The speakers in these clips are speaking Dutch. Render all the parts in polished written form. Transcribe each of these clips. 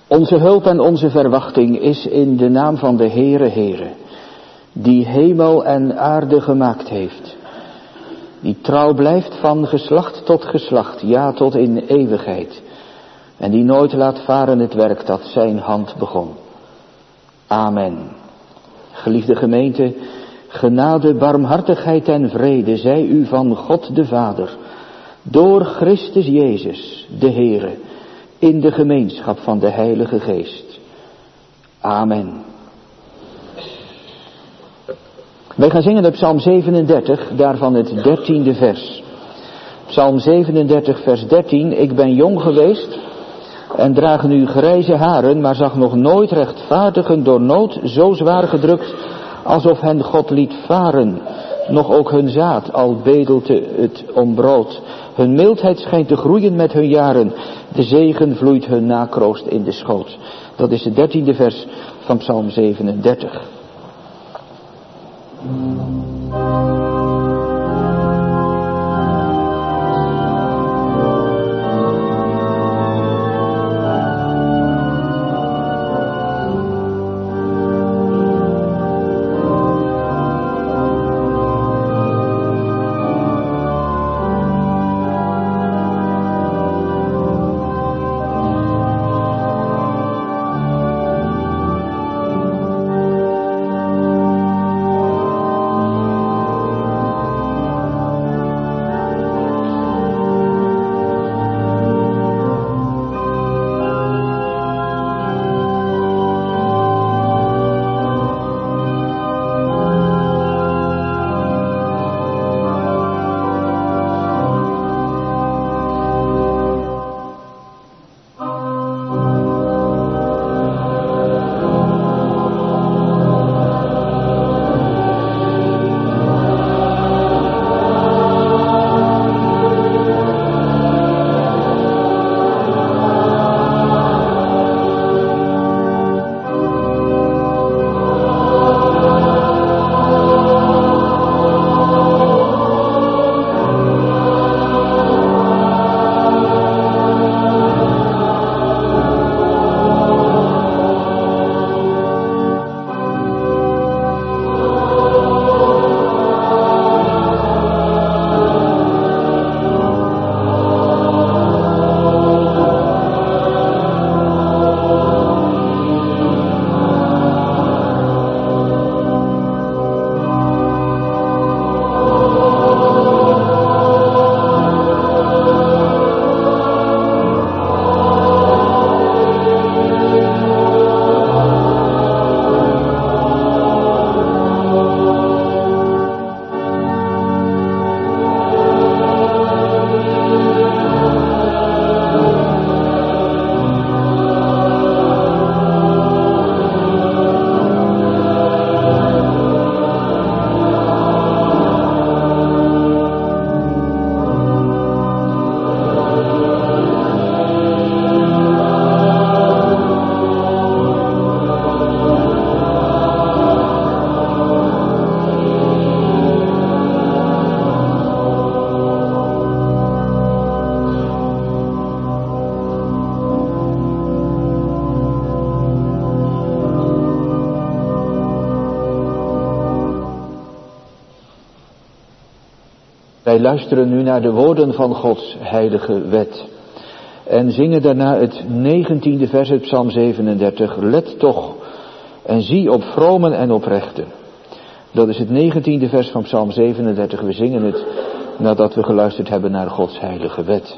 Onze hulp en onze verwachting is in de naam van de Heere, die hemel en aarde gemaakt heeft. Die trouw blijft van geslacht tot geslacht, ja tot in eeuwigheid. En die nooit laat varen het werk dat zijn hand begon. Amen. Geliefde gemeente, genade, barmhartigheid en vrede zij u van God de Vader, door Christus Jezus, de Heere, in de gemeenschap van de Heilige Geest. Amen. Wij gaan zingen op Psalm 37, daarvan het 13e vers. Psalm 37, vers 13. Ik ben jong geweest en draag nu grijze haren, maar zag nog nooit rechtvaardigen door nood zo zwaar gedrukt, alsof hen God liet varen. Nog ook hun zaad, al bedelde het om brood. Hun mildheid schijnt te groeien met hun jaren. De zegen vloeit hun nakroost in de schoot. Dat is het 13e vers van Psalm 37. Wij luisteren nu naar de woorden van Gods heilige wet. En zingen daarna het 19e vers uit Psalm 37. Let toch en zie op vromen en oprechten. Dat is het 19e vers van Psalm 37. We zingen het nadat we geluisterd hebben naar Gods heilige wet.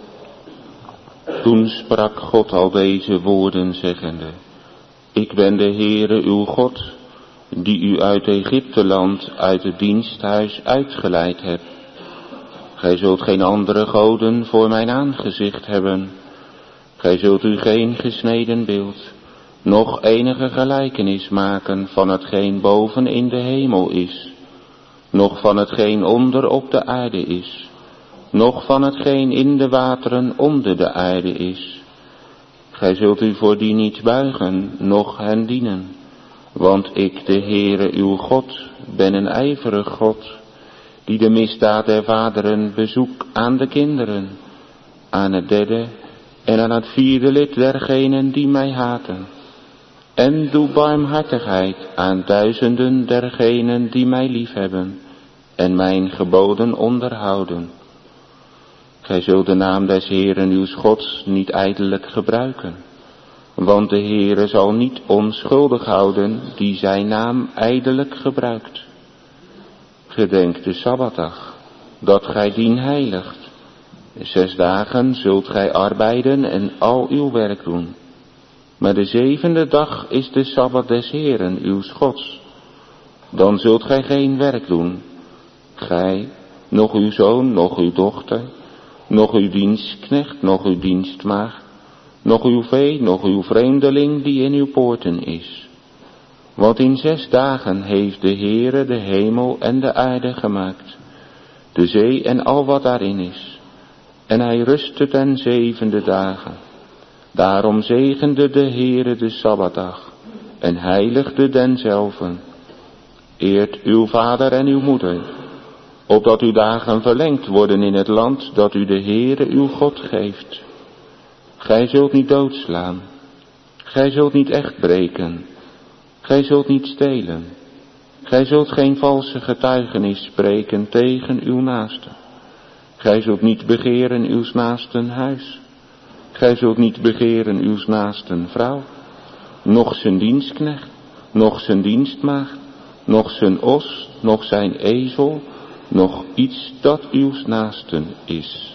Toen sprak God al deze woorden zeggende. Ik ben de Heere uw God, die u uit Egypteland, uit het diensthuis uitgeleid hebt. Gij zult geen andere goden voor mijn aangezicht hebben. Gij zult u geen gesneden beeld, noch enige gelijkenis maken van hetgeen boven in de hemel is, noch van hetgeen onder op de aarde is, noch van hetgeen in de wateren onder de aarde is. Gij zult u voor die niet buigen, noch hen dienen, want ik, de Heere uw God, ben een ijverig God, die de misdaad der vaderen bezoekt aan de kinderen, aan het derde en aan het 4e lid dergenen die mij haten. En doe barmhartigheid aan duizenden dergenen die mij liefhebben en mijn geboden onderhouden. Gij zult de naam des Heeren uws Gods niet ijdelijk gebruiken, want de Heere zal niet onschuldig houden die zijn naam ijdelijk gebruikt. Gedenk de Sabbatdag, dat gij dien heiligt. 6 dagen zult gij arbeiden en al uw werk doen. Maar de 7e dag is de Sabbat des Heeren uws Gods. Dan zult gij geen werk doen. Gij, noch uw zoon, noch uw dochter, noch uw dienstknecht, noch uw dienstmaagd, noch uw vee, noch uw vreemdeling die in uw poorten is. Want in 6 dagen heeft de Heere de hemel en de aarde gemaakt, de zee en al wat daarin is. En hij rustte ten 7e dagen. Daarom zegende de Heere de Sabbatdag en heiligde denzelven. Eert uw vader en uw moeder, opdat uw dagen verlengd worden in het land dat u de Heere uw God geeft. Gij zult niet doodslaan, gij zult niet echt breken, gij zult niet stelen, gij zult geen valse getuigenis spreken tegen uw naaste. Gij zult niet begeren uws naasten huis, gij zult niet begeren uws naasten vrouw, noch zijn dienstknecht, noch zijn dienstmaagd, noch zijn os, noch zijn ezel, noch iets dat uws naasten is.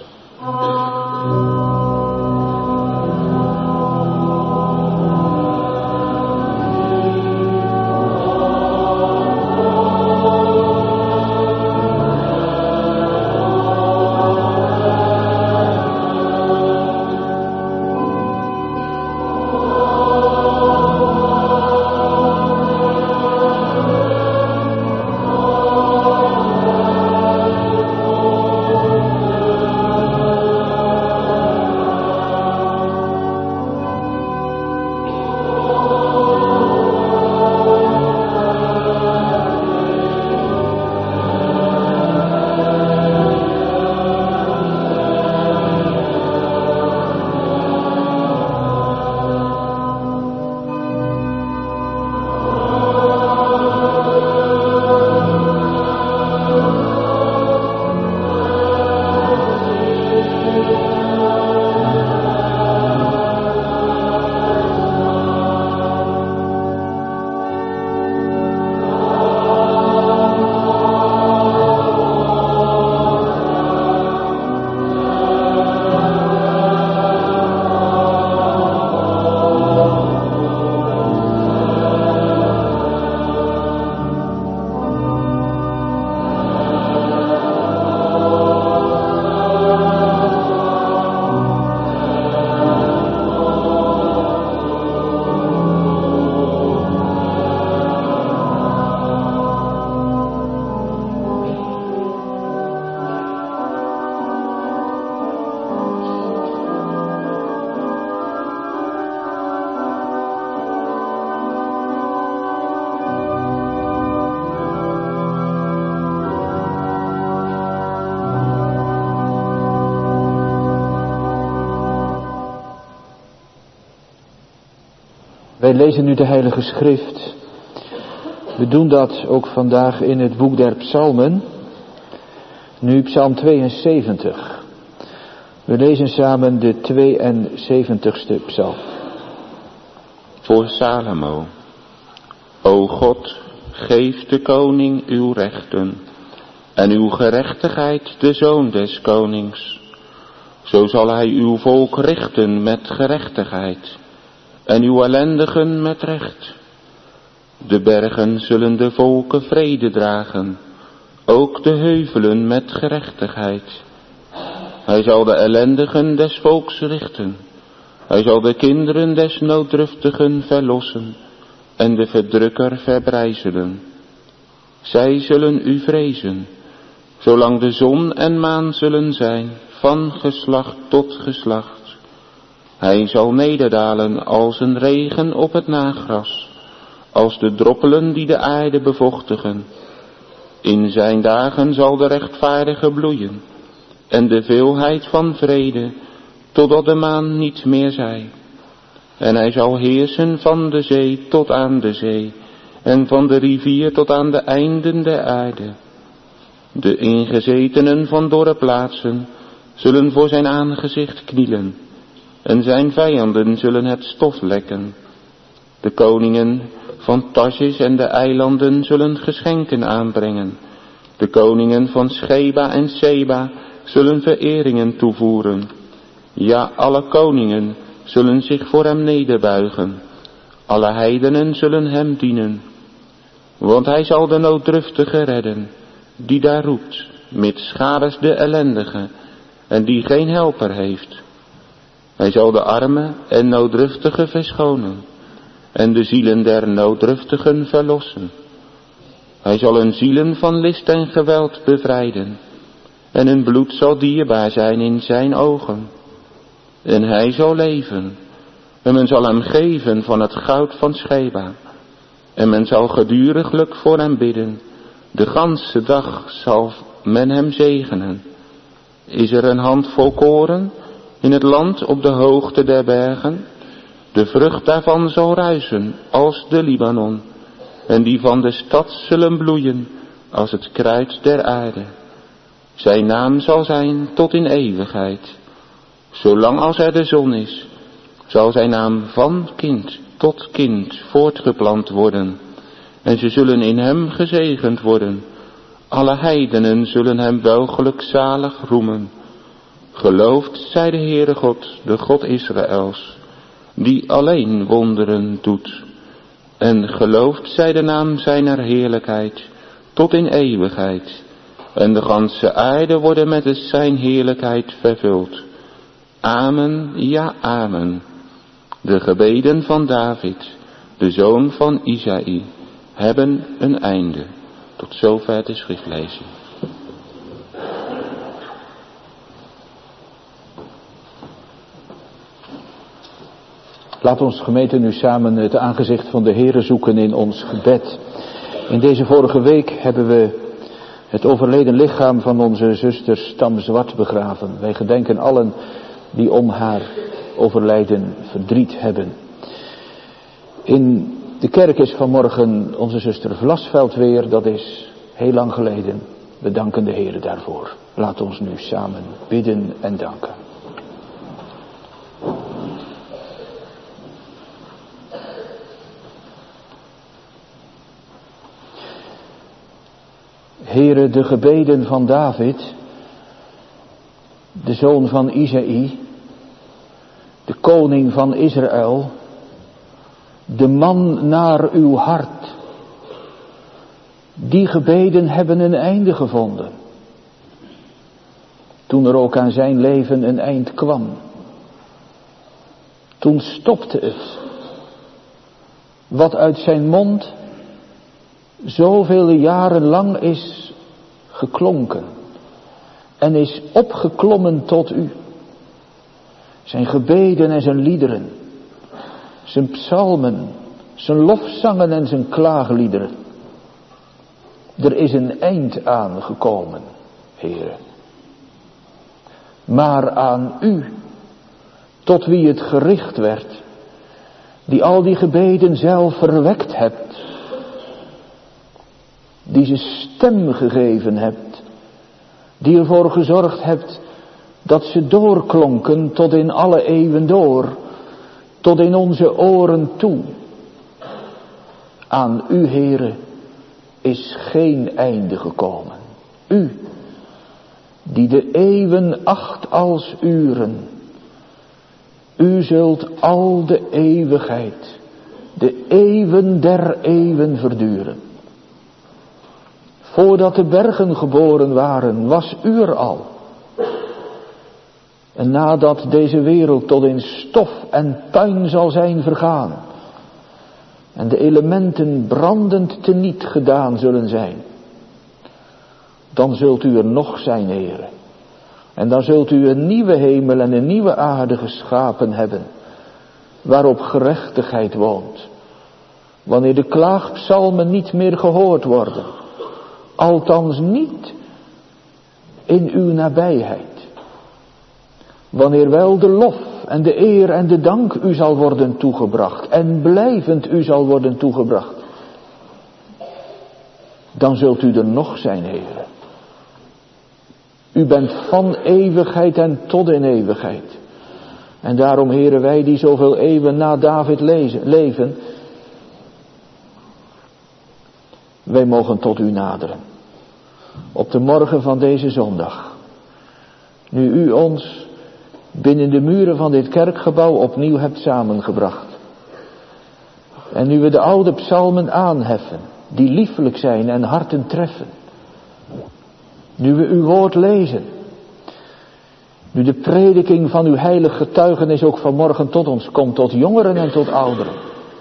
Wij lezen nu de Heilige Schrift. We doen dat ook vandaag in het boek der Psalmen. Nu Psalm 72. We lezen samen de 72ste psalm. Voor Salomo. O God, geef de koning uw rechten en uw gerechtigheid de zoon des konings. Zo zal hij uw volk richten met gerechtigheid en uw ellendigen met recht. De bergen zullen de volken vrede dragen, ook de heuvelen met gerechtigheid. Hij zal de ellendigen des volks richten. Hij zal de kinderen des nooddruftigen verlossen en de verdrukker verbrijzelen. Zij zullen u vrezen, zolang de zon en maan zullen zijn, van geslacht tot geslacht. Hij zal nederdalen als een regen op het nagras, als de droppelen die de aarde bevochtigen. In zijn dagen zal de rechtvaardige bloeien en de veelheid van vrede totdat de maan niet meer zij. En hij zal heersen van de zee tot aan de zee, en van de rivier tot aan de einden der aarde. De ingezetenen van dorre plaatsen zullen voor zijn aangezicht knielen, en zijn vijanden zullen het stof lekken. De koningen van Tarsis en de eilanden zullen geschenken aanbrengen. De koningen van Scheba en Seba zullen vereringen toevoeren. Ja, alle koningen zullen zich voor hem nederbuigen. Alle heidenen zullen hem dienen. Want hij zal de nooddruftige redden, die daar roept, mitsgaders de ellendige, en die geen helper heeft. Hij zal de armen en nooddruftigen verschonen, en de zielen der nooddruftigen verlossen. Hij zal hun zielen van list en geweld bevrijden, en hun bloed zal dierbaar zijn in zijn ogen. En hij zal leven, en men zal hem geven van het goud van Scheba. En men zal geduriglijk voor hem bidden, de ganse dag zal men hem zegenen. Is er een handvol koren in het land op de hoogte der bergen? De vrucht daarvan zal ruisen als de Libanon, en die van de stad zullen bloeien als het kruid der aarde. Zijn naam zal zijn tot in eeuwigheid. Zolang als er de zon is, zal zijn naam van kind tot kind voortgeplant worden. En ze zullen in hem gezegend worden. Alle heidenen zullen hem wel gelukzalig roemen. Geloofd zij de Heere God, de God Israëls, die alleen wonderen doet. En geloofd zij de naam zijner heerlijkheid tot in eeuwigheid. En de ganse aarde worden met zijn heerlijkheid vervuld. Amen, ja, amen. De gebeden van David, de zoon van Isaï, hebben een einde. Tot zover de schriftlezing. Laat ons gemeente nu samen het aangezicht van de Heere zoeken in ons gebed. In deze vorige week hebben we het overleden lichaam van onze zuster Stam Zwart begraven. Wij gedenken allen die om haar overlijden verdriet hebben. In de kerk is vanmorgen onze zuster Vlasveld weer, dat is heel lang geleden. We danken de Heere daarvoor. Laat ons nu samen bidden en danken. Heere, de gebeden van David, de zoon van Isaï, de koning van Israël, de man naar uw hart, die gebeden hebben een einde gevonden. Toen er ook aan zijn leven een eind kwam, toen stopte het, wat uit zijn mond zoveel jaren lang is geklonken en is opgeklommen tot u. Zijn gebeden en zijn liederen, zijn psalmen, zijn lofzangen en zijn klaagliederen. Er is een eind aangekomen, Heere. Maar aan u, tot wie het gericht werd, die al die gebeden zelf verwekt hebt, die ze stem gegeven hebt, die ervoor gezorgd hebt dat ze doorklonken tot in alle eeuwen door, tot in onze oren toe. Aan u, Heere, is geen einde gekomen. U, die de eeuwen acht als uren. U zult al de eeuwigheid, de eeuwen der eeuwen verduren. Voordat de bergen geboren waren, was u er al. En nadat deze wereld tot in stof en puin zal zijn vergaan, en de elementen brandend teniet gedaan zullen zijn, dan zult u er nog zijn, Heere. En dan zult u een nieuwe hemel en een nieuwe aarde geschapen hebben, waarop gerechtigheid woont. Wanneer de klaagpsalmen niet meer gehoord worden, althans niet in uw nabijheid. Wanneer wel de lof en de eer en de dank u zal worden toegebracht en blijvend u zal worden toegebracht. Dan zult u er nog zijn, Heere. U bent van eeuwigheid en tot in eeuwigheid. En daarom, Heere, wij die zoveel eeuwen na David leven, wij mogen tot u naderen. Op de morgen van deze zondag. Nu u ons binnen de muren van dit kerkgebouw opnieuw hebt samengebracht. En nu we de oude psalmen aanheffen, die liefelijk zijn en harten treffen. Nu we uw woord lezen. Nu de prediking van uw heilig getuigenis ook vanmorgen tot ons komt, tot jongeren en tot ouderen.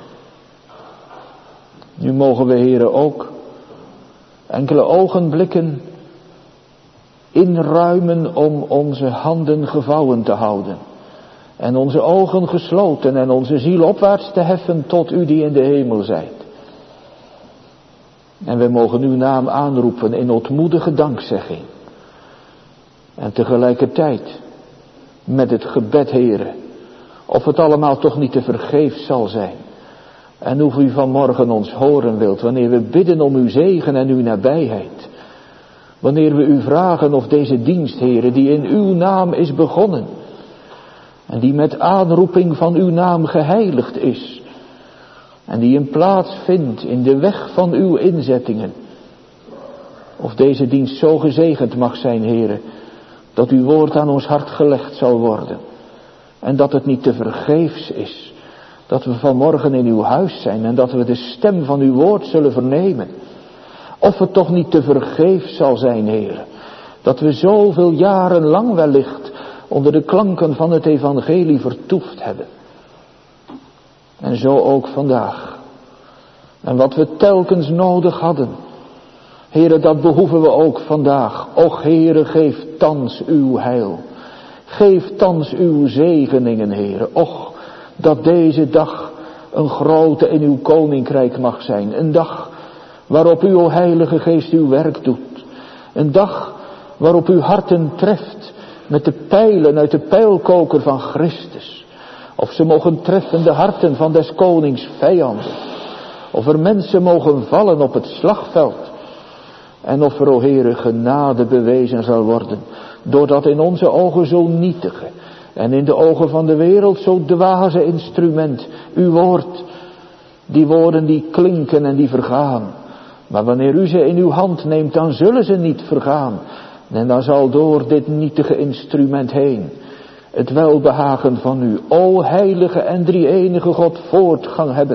Nu mogen we, Heere, ook enkele ogenblikken inruimen om onze handen gevouwen te houden. En onze ogen gesloten en onze ziel opwaarts te heffen tot u die in de hemel zijt. En wij mogen uw naam aanroepen in ootmoedige dankzegging. En tegelijkertijd met het gebed, Heere, of het allemaal toch niet te vergeefs zal zijn. En hoe u vanmorgen ons horen wilt, wanneer we bidden om uw zegen en uw nabijheid. Wanneer we u vragen of deze dienst, Heere, die in uw naam is begonnen. En die met aanroeping van uw naam geheiligd is. En die een plaats vindt in de weg van uw inzettingen. Of deze dienst zo gezegend mag zijn, Heere, dat uw woord aan ons hart gelegd zal worden. En dat het niet te vergeefs is. Dat we vanmorgen in uw huis zijn en dat we de stem van uw woord zullen vernemen. Of het toch niet te vergeefs zal zijn, Heere. Dat we zoveel jaren lang wellicht onder de klanken van het evangelie vertoefd hebben. En zo ook vandaag. En wat we telkens nodig hadden. Heere, dat behoeven we ook vandaag. Och, Heere, geef thans uw heil. Geef thans uw zegeningen, Heere. Och, dat deze dag een grote in uw koninkrijk mag zijn. Een dag waarop u, o Heilige Geest, uw werk doet. Een dag waarop u harten treft met de pijlen uit de pijlkoker van Christus. Of ze mogen treffen de harten van des konings vijanden. Of er mensen mogen vallen op het slagveld. En of er, o Heere, genade bewezen zal worden. Door dat in onze ogen zo nietige en in de ogen van de wereld zo dwaze instrument, uw woord. Die woorden die klinken en die vergaan. Maar wanneer u ze in uw hand neemt, dan zullen ze niet vergaan. En dan zal door dit nietige instrument heen het welbehagen van u, o heilige en drie-enige God, voortgang hebben.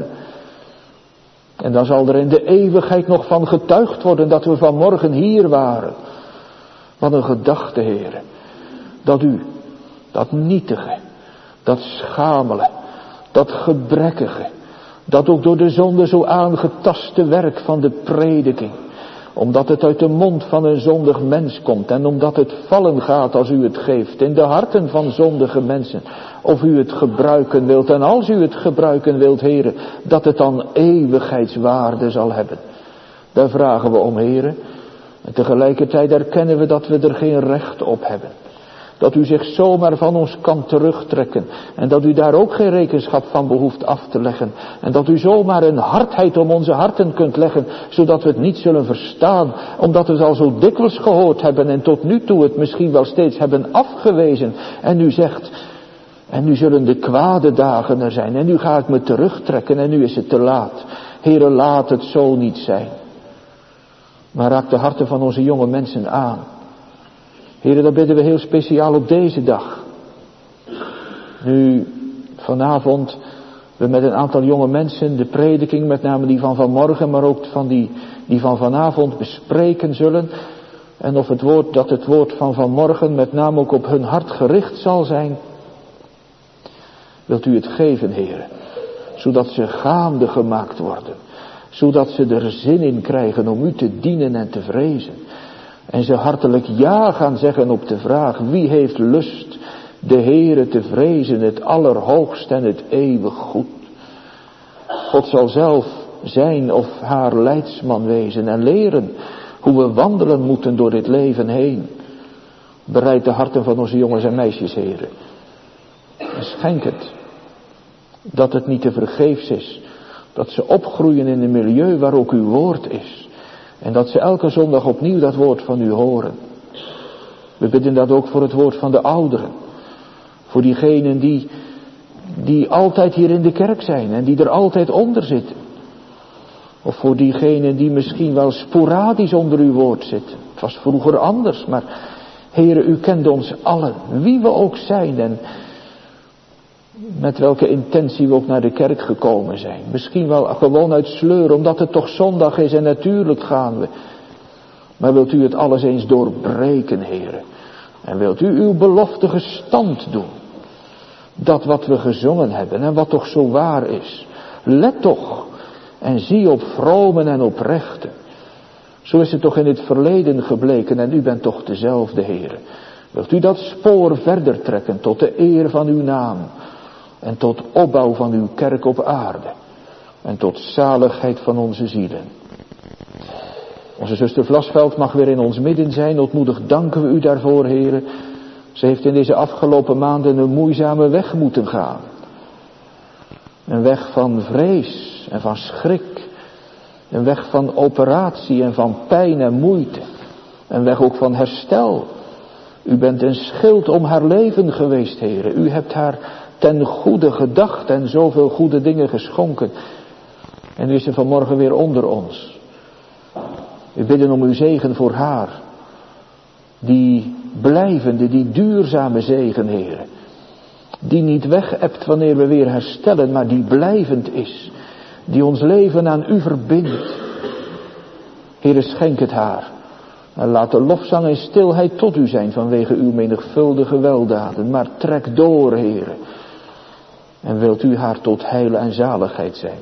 En dan zal er in de eeuwigheid nog van getuigd worden dat we vanmorgen hier waren. Wat een gedachte, Heere. Dat u, dat nietige, dat schamele, dat gebrekkige, dat ook door de zonde zo aangetaste werk van de prediking, omdat het uit de mond van een zondig mens komt en omdat het vallen gaat als u het geeft in de harten van zondige mensen, of u het gebruiken wilt en als u het gebruiken wilt, Heere, dat het dan eeuwigheidswaarde zal hebben. Daar vragen we om, Heere, en tegelijkertijd erkennen we dat we er geen recht op hebben. Dat u zich zomaar van ons kan terugtrekken. En dat u daar ook geen rekenschap van behoeft af te leggen. En dat u zomaar een hardheid om onze harten kunt leggen. Zodat we het niet zullen verstaan. Omdat we het al zo dikwijls gehoord hebben. En tot nu toe het misschien wel steeds hebben afgewezen. En u zegt, en nu zullen de kwade dagen er zijn. En nu ga ik me terugtrekken en nu is het te laat. Heere, laat het zo niet zijn. Maar raak de harten van onze jonge mensen aan. Heere, dat bidden we heel speciaal op deze dag. Nu vanavond we met een aantal jonge mensen de prediking, met name die van vanmorgen, maar ook van die van vanavond bespreken zullen. En of het woord van vanmorgen met name ook op hun hart gericht zal zijn. Wilt u het geven, Heere, zodat ze gaande gemaakt worden. Zodat ze er zin in krijgen om u te dienen en te vrezen. En ze hartelijk ja gaan zeggen op de vraag, wie heeft lust de Heere te vrezen, het allerhoogst en het eeuwig goed. God zal zelf zijn of haar leidsman wezen en leren hoe we wandelen moeten door dit leven heen. Bereid de harten van onze jongens en meisjes, Heere, En schenk het. Dat het niet te vergeefs is. Dat ze opgroeien in een milieu waar ook uw woord is. En dat ze elke zondag opnieuw dat woord van u horen. We bidden dat ook voor het woord van de ouderen. Voor diegenen die altijd hier in de kerk zijn en die er altijd onder zitten. Of voor diegenen die misschien wel sporadisch onder uw woord zitten. Het was vroeger anders, maar Heere, u kent ons allen, wie we ook zijn en met welke intentie we ook naar de kerk gekomen zijn. Misschien wel gewoon uit sleur, omdat het toch zondag is en natuurlijk gaan we. Maar wilt u het alles eens doorbreken, Heere. En wilt u uw belofte gestand doen. Dat wat we gezongen hebben en wat toch zo waar is. Let toch en zie op vromen en oprechten. Zo is het toch in het verleden gebleken en u bent toch dezelfde, Heere. Wilt u dat spoor verder trekken tot de eer van uw naam. En tot opbouw van uw kerk op aarde. En tot zaligheid van onze zielen. Onze zuster Vlasveld mag weer in ons midden zijn. Ontmoedig danken we u daarvoor, Heere. Ze heeft in deze afgelopen maanden een moeizame weg moeten gaan. Een weg van vrees en van schrik. Een weg van operatie en van pijn en moeite. Een weg ook van herstel. U bent een schild om haar leven geweest, Heere. U hebt haar ten goede gedacht en zoveel goede dingen geschonken. En nu is ze vanmorgen weer onder ons. We bidden om uw zegen voor haar. Die blijvende, die duurzame zegen, Heere. Die niet weg-ebt wanneer we weer herstellen, maar die blijvend is. Die ons leven aan u verbindt. Heere, schenk het haar. En laat de lofzang en stilheid tot u zijn vanwege uw menigvuldige weldaden. Maar trek door, Heere. En wilt u haar tot heil en zaligheid zijn.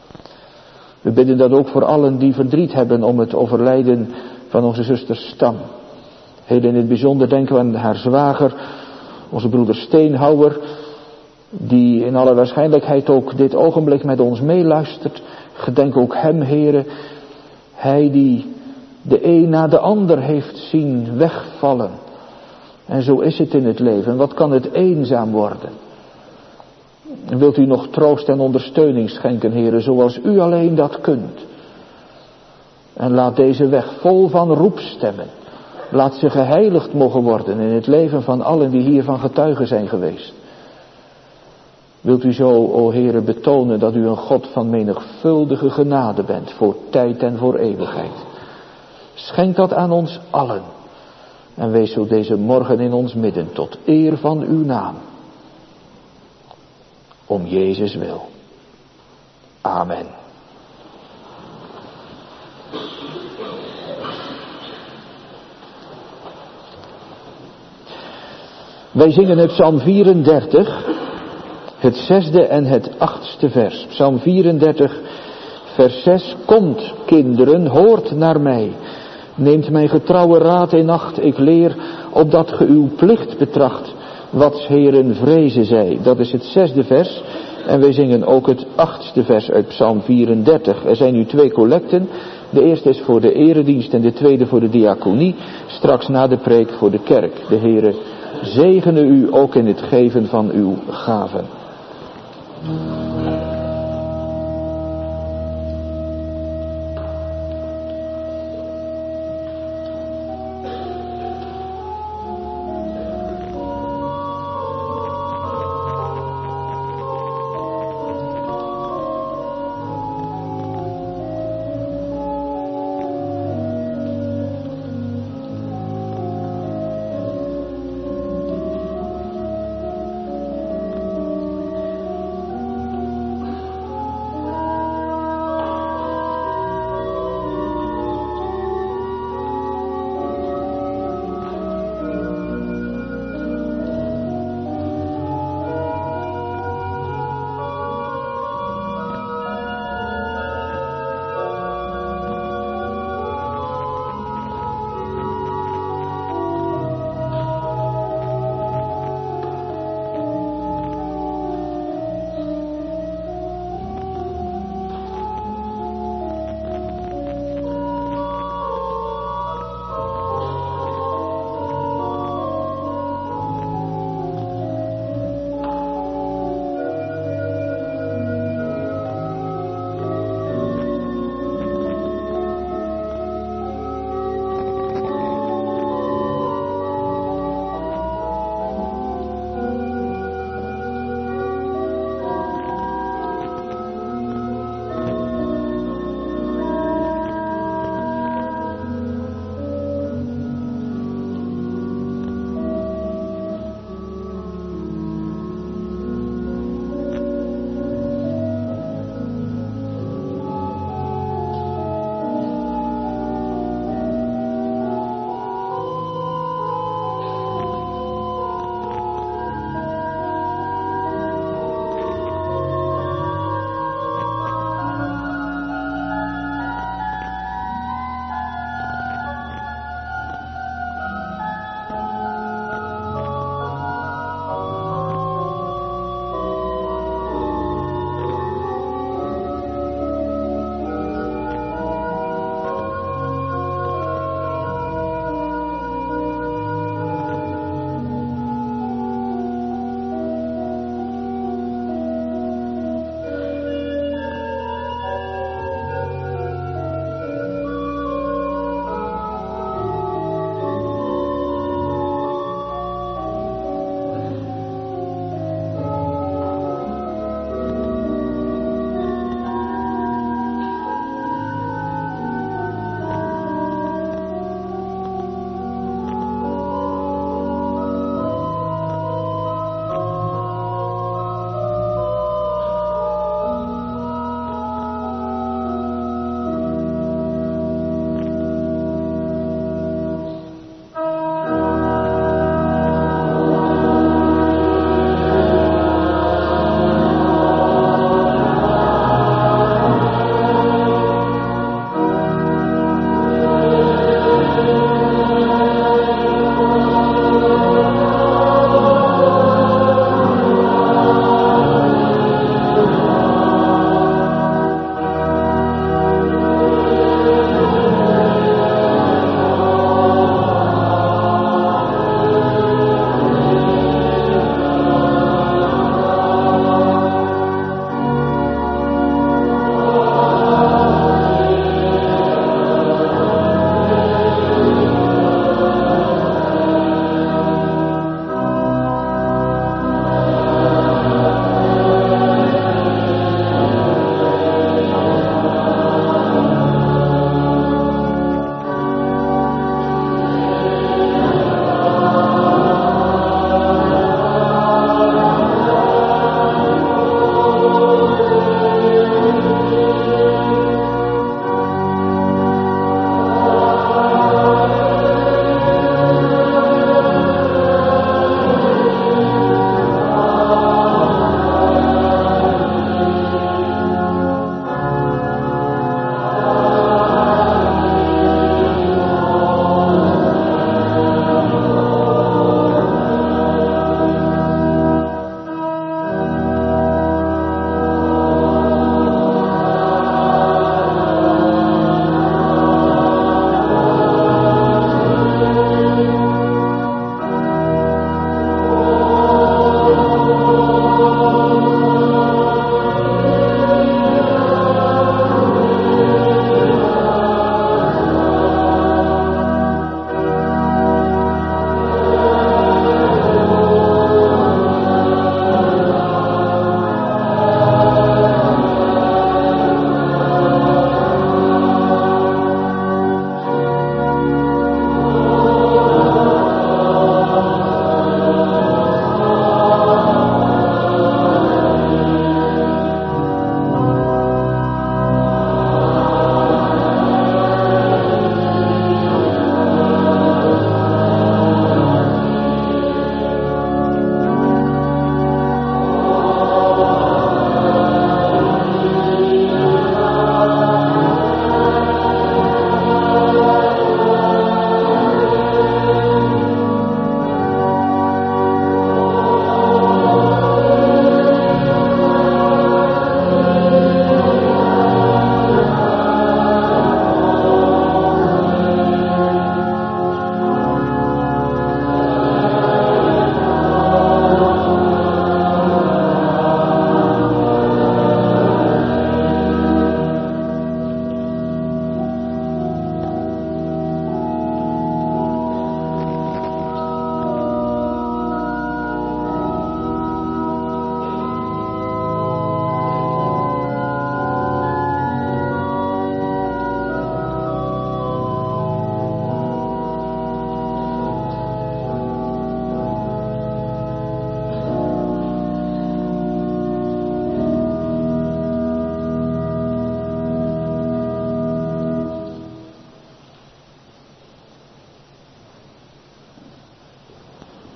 We bidden dat ook voor allen die verdriet hebben om het overlijden van onze zuster Stam. Heel in het bijzonder denken we aan haar zwager, onze broeder Steenhouwer, die in alle waarschijnlijkheid ook dit ogenblik met ons meeluistert. Gedenk ook hem, Heere, hij die de een na de ander heeft zien wegvallen. En zo is het in het leven. Wat kan het eenzaam worden? En wilt u nog troost en ondersteuning schenken, Heere, zoals u alleen dat kunt. En laat deze weg vol van roepstemmen. Laat ze geheiligd mogen worden in het leven van allen die hiervan getuigen zijn geweest. Wilt u zo, o Heere, betonen dat u een God van menigvuldige genade bent, voor tijd en voor eeuwigheid. Schenk dat aan ons allen. En wees zo deze morgen in ons midden tot eer van uw naam. Om Jezus wil. Amen. Wij zingen het Psalm 34, het 6e en het 8e vers. Psalm 34, vers 6. Komt, kinderen, hoort naar mij. Neemt mijn getrouwe raad in acht. Ik leer, opdat ge uw plicht betracht. Wat Heeren vrezen zij. Dat is het 6e vers. En wij zingen ook het 8e vers uit Psalm 34. Er zijn nu 2 collecten. De eerste is voor de eredienst en de tweede voor de diaconie. Straks na de preek voor de kerk. De Heere zegene u ook in het geven van uw gaven.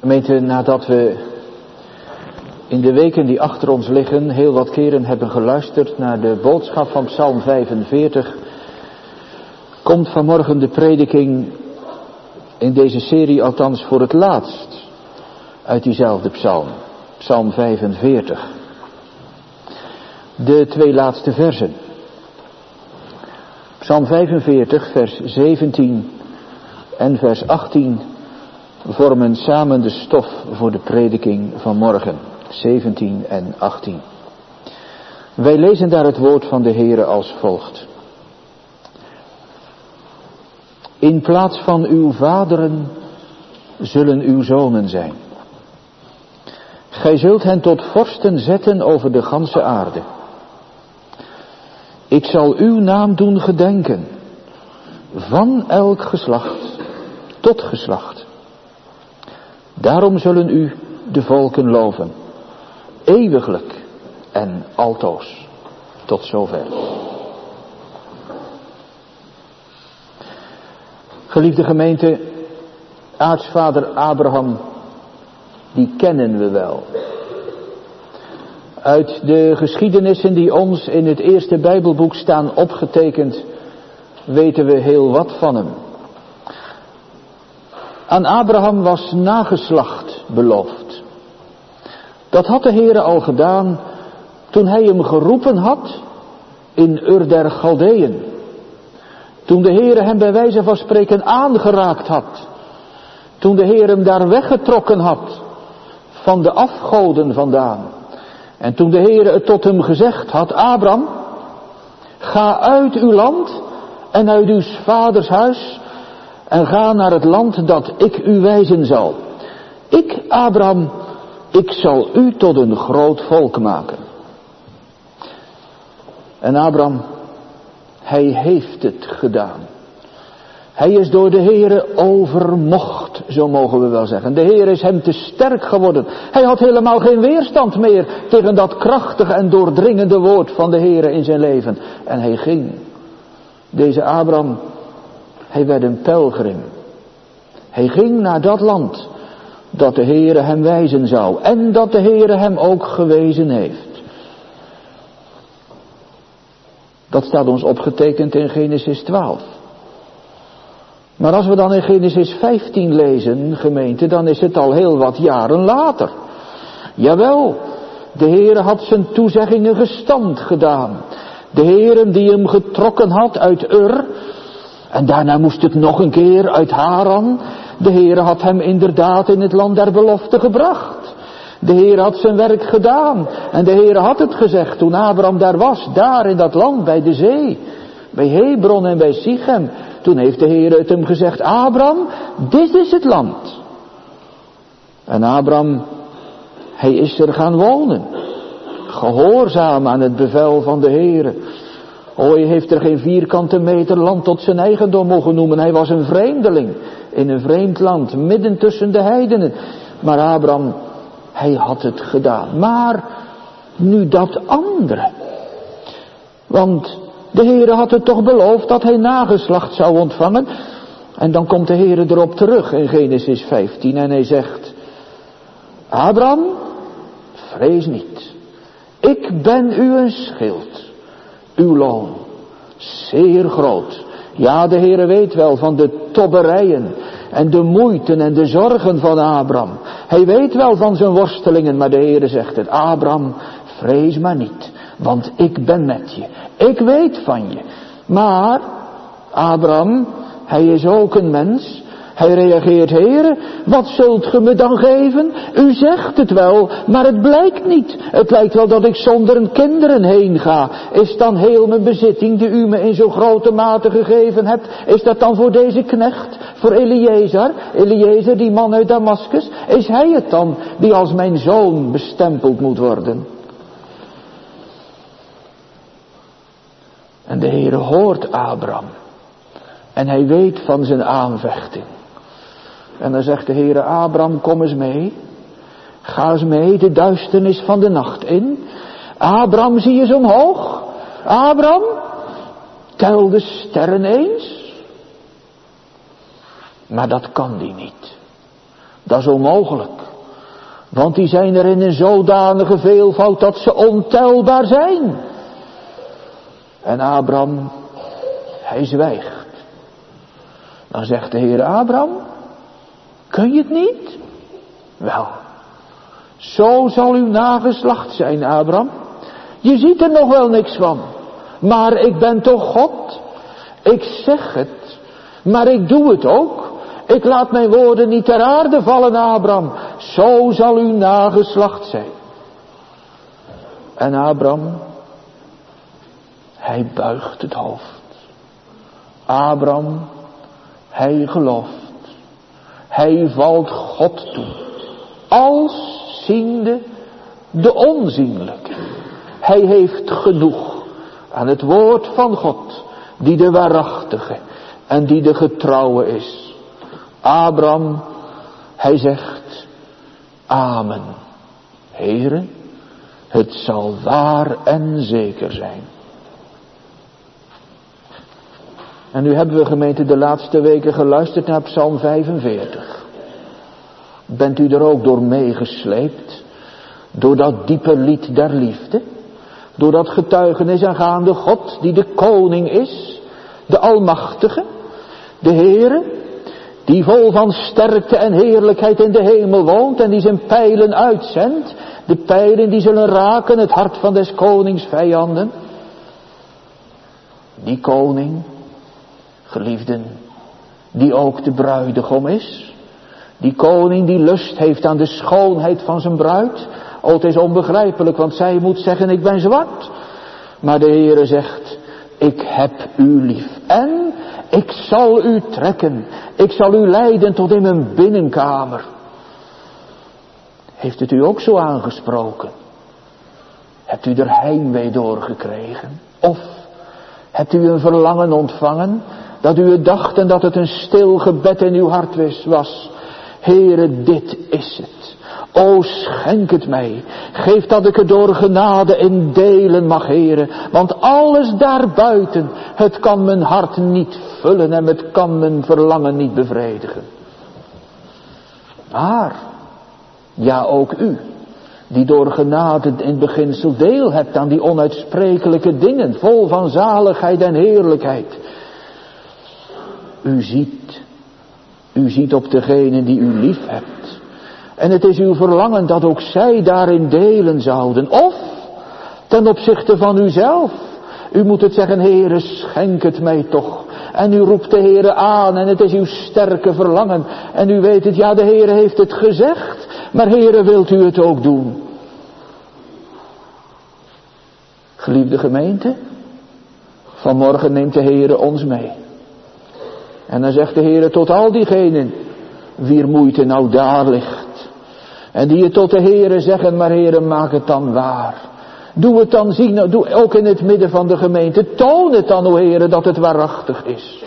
Gemeente, nadat we in de weken die achter ons liggen heel wat keren hebben geluisterd naar de boodschap van Psalm 45, komt vanmorgen de prediking in deze serie althans voor het laatst uit diezelfde psalm, Psalm 45. De twee laatste versen. Psalm 45, vers 17 en vers 18 vormen samen de stof voor de prediking van morgen. 17 en 18. Wij lezen daar het woord van de Heere als volgt. In plaats van uw vaderen zullen uw zonen zijn. Gij zult hen tot vorsten zetten over de ganse aarde. Ik zal uw naam doen gedenken, van elk geslacht tot geslacht. Daarom zullen u de volken loven, eeuwiglijk en altoos, tot zover. Geliefde gemeente, aartsvader Abraham, die kennen we wel. Uit de geschiedenissen die ons in het eerste Bijbelboek staan opgetekend, weten we heel wat van hem. Aan Abraham was nageslacht beloofd. Dat had de Heere al gedaan toen hij hem geroepen had in Ur der Galdeën. Toen de Heere hem bij wijze van spreken aangeraakt had. Toen de Heere hem daar weggetrokken had van de afgoden vandaan. En toen de Heere het tot hem gezegd had, Abraham, ga uit uw land en uit uw vaders huis en ga naar het land dat ik u wijzen zal. Ik, Abraham, ik zal u tot een groot volk maken. En Abraham, hij heeft het gedaan. Hij is door de Heere overmocht, zo mogen we wel zeggen. De Heer is hem te sterk geworden. Hij had helemaal geen weerstand meer tegen dat krachtige en doordringende woord van de Heere in zijn leven. En hij ging. Deze Abraham, hij werd een pelgrim. Hij ging naar dat land dat de Heere hem wijzen zou. En dat de Heere hem ook gewezen heeft. Dat staat ons opgetekend in Genesis 12. Maar als we dan in Genesis 15 lezen, gemeente, dan is het al heel wat jaren later. Jawel, de Heere had zijn toezeggingen gestand gedaan. De Heere die hem getrokken had uit Ur. En daarna moest het nog een keer uit Haran. De Heere had hem inderdaad in het land der belofte gebracht. De Heere had zijn werk gedaan. En de Heere had het gezegd toen Abraham daar was. Daar in dat land bij de zee. Bij Hebron en bij Sichem. Toen heeft de Heere het hem gezegd. Abraham, dit is het land. En Abraham, hij is er gaan wonen. Gehoorzaam aan het bevel van de Heere. Oh, hij heeft er geen vierkante meter land tot zijn eigendom mogen noemen. Hij was een vreemdeling in een vreemd land, midden tussen de heidenen. Maar Abraham, hij had het gedaan. Maar nu dat andere. Want de Heere had het toch beloofd dat hij nageslacht zou ontvangen. En dan komt de Heere erop terug in Genesis 15 en hij zegt, Abraham, vrees niet. Ik ben u een schild. Uw loon, zeer groot. Ja, de Heere weet wel van de tobberijen en de moeiten en de zorgen van Abraham. Hij weet wel van zijn worstelingen, maar de Heere zegt het. Abraham, vrees maar niet, want ik ben met je. Ik weet van je. Maar Abraham, hij is ook een mens. Hij reageert, Heere, wat zult ge me dan geven? U zegt het wel, maar het blijkt niet. Het lijkt wel dat ik zonder kinderen heen ga. Is dan heel mijn bezitting die u me in zo grote mate gegeven hebt, is dat dan voor deze knecht, voor Eliezer? Eliezer, die man uit Damaskus, is hij het dan die als mijn zoon bestempeld moet worden? En de Heere hoort Abraham. En hij weet van zijn aanvechting. En dan zegt de Heere, Abraham, kom eens mee. Ga eens mee de duisternis van de nacht in. Abraham, zie eens omhoog. Abraham, tel de sterren eens. Maar dat kan die niet. Dat is onmogelijk. Want die zijn er in een zodanige veelvoud dat ze ontelbaar zijn. En Abraham, hij zwijgt. Dan zegt de Heer: Abraham, kun je het niet? Wel, zo zal uw nageslacht zijn, Abraham. Je ziet er nog wel niks van. Maar ik ben toch God. Ik zeg het, maar ik doe het ook. Ik laat mijn woorden niet ter aarde vallen, Abraham. Zo zal uw nageslacht zijn. En Abraham, hij buigt het hoofd. Abraham, hij gelooft. Hij valt God toe. Als ziende de onzienlijke. Hij heeft genoeg aan het woord van God, die de waarachtige en die de getrouwe is. Abraham, hij zegt: Amen. Heere, het zal waar en zeker zijn. En nu hebben we, gemeente, de laatste weken geluisterd naar Psalm 45. Bent u er ook door meegesleept? Door dat diepe lied der liefde? Door dat getuigenis aangaande God die de koning is, de almachtige, de Heere, die vol van sterkte en heerlijkheid in de hemel woont en die zijn pijlen uitzendt, de pijlen die zullen raken het hart van des konings vijanden. Die koning, geliefden, die ook de bruidegom is, die koning die lust heeft aan de schoonheid van zijn bruid. Oh, het is onbegrijpelijk, want zij moet zeggen: ik ben zwart. Maar de Heere zegt: ik heb u lief. En ik zal u trekken. Ik zal u leiden tot in mijn binnenkamer. Heeft het u ook zo aangesproken? Hebt u er heimwee door gekregen? Of hebt u een verlangen ontvangen, dat u het dacht en dat het een stil gebed in uw hart was? Heere, dit is het. O, schenk het mij. Geef dat ik het door genade in delen mag, Heere. Want alles daarbuiten, het kan mijn hart niet vullen en het kan mijn verlangen niet bevredigen. Maar, ja, ook u, die door genade in beginsel deel hebt aan die onuitsprekelijke dingen, vol van zaligheid en heerlijkheid. U ziet op degene die u lief hebt. En het is uw verlangen dat ook zij daarin delen zouden. Of ten opzichte van uzelf. U moet het zeggen: Heere, schenk het mij toch. En u roept de Heere aan en het is uw sterke verlangen. En u weet het, ja, de Heere heeft het gezegd. Maar Heere, wilt u het ook doen? Geliefde gemeente, vanmorgen neemt de Heere ons mee. En dan zegt de Heere tot al diegenen wier moeite nou daar ligt. En die het tot de Heere zeggen: maar Heere, maak het dan waar. Doe het dan zien, doe ook in het midden van de gemeente. Toon het dan, o Heere, dat het waarachtig is.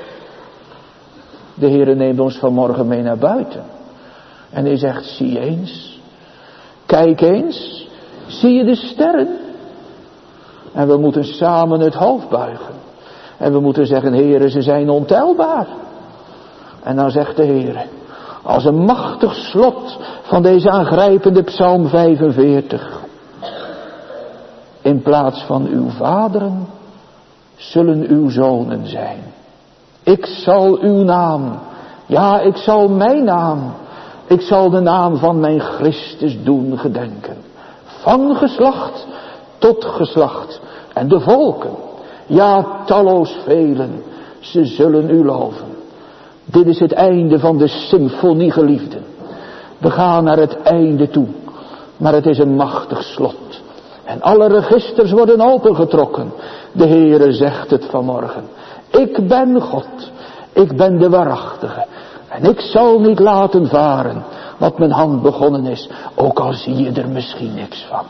De Heere neemt ons vanmorgen mee naar buiten. En hij zegt: zie eens. Kijk eens. Zie je de sterren? En we moeten samen het hoofd buigen. En we moeten zeggen: Heere, ze zijn ontelbaar. En dan zegt de Heere, als een machtig slot van deze aangrijpende Psalm 45. In plaats van uw vaderen zullen uw zonen zijn. Ik zal uw naam, ja, ik zal mijn naam, ik zal de naam van mijn Christus doen gedenken. Van geslacht tot geslacht. En de volken, ja, talloos velen, ze zullen u loven. Dit is het einde van de symfonie, geliefden. We gaan naar het einde toe. Maar het is een machtig slot. En alle registers worden opengetrokken. De Heere zegt het vanmorgen. Ik ben God. Ik ben de waarachtige. En ik zal niet laten varen wat mijn hand begonnen is. Ook al zie je er misschien niks van.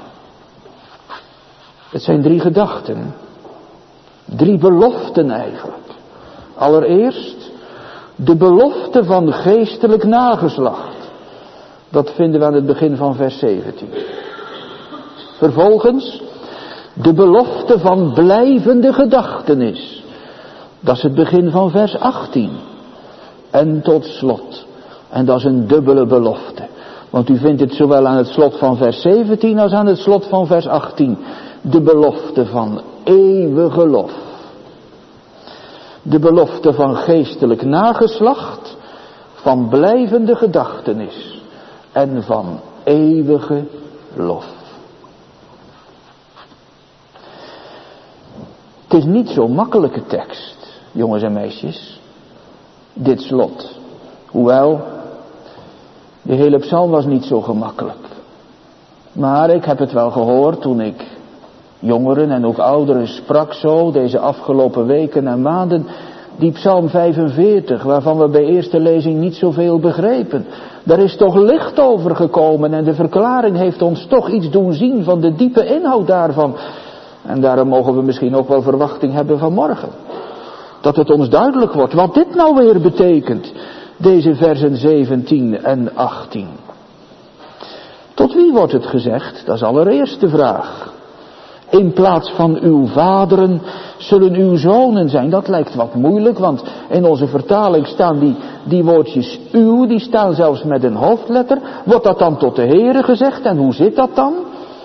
Het zijn 3 gedachten. 3 beloften eigenlijk. Allereerst de belofte van geestelijk nageslacht. Dat vinden we aan het begin van vers 17. Vervolgens de belofte van blijvende gedachtenis. Dat is het begin van vers 18. En tot slot En dat is een dubbele belofte. Want u vindt het zowel aan het slot van vers 17 als aan het slot van vers 18. De belofte van eeuwige lof. De belofte van geestelijk nageslacht, van blijvende gedachtenis en van eeuwige lof. Het is niet zo'n makkelijke tekst, jongens en meisjes, dit slot. Hoewel, de hele psalm was niet zo gemakkelijk. Maar ik heb het wel gehoord toen ik jongeren en ook ouderen sprak zo deze afgelopen weken en maanden. Die psalm 45, waarvan we bij eerste lezing niet zoveel begrepen. Daar is toch licht over gekomen en de verklaring heeft ons toch iets doen zien van de diepe inhoud daarvan. En daarom mogen we misschien ook wel verwachting hebben van morgen. Dat het ons duidelijk wordt wat dit nou weer betekent. Deze versen 17 en 18. Tot wie wordt het gezegd? Dat is allereerst de vraag. In plaats van uw vaderen zullen uw zonen zijn. Dat lijkt wat moeilijk, want in onze vertaling staan die woordjes uw, die staan zelfs met een hoofdletter. Wordt dat dan tot de Heere gezegd en hoe zit dat dan?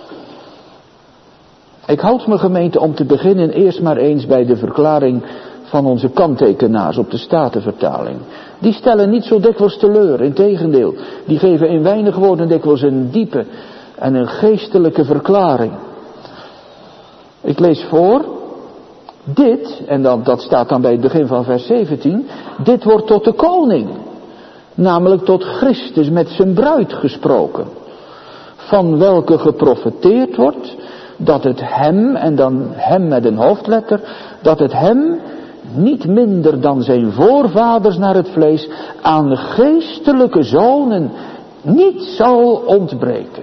Ik houd me gemeente om te beginnen eerst maar eens bij de verklaring van onze kanttekenaars op de Statenvertaling. Die stellen niet zo dikwijls teleur, integendeel. Die geven in weinig woorden dikwijls een diepe en een geestelijke verklaring. Ik lees voor, dit, en dat staat dan bij het begin van vers 17, dit wordt tot de koning, namelijk tot Christus met zijn bruid gesproken, van welke geprofeteerd wordt, dat het hem, en dan hem met een hoofdletter, dat het hem niet minder dan zijn voorvaders naar het vlees aan geestelijke zonen niet zal ontbreken.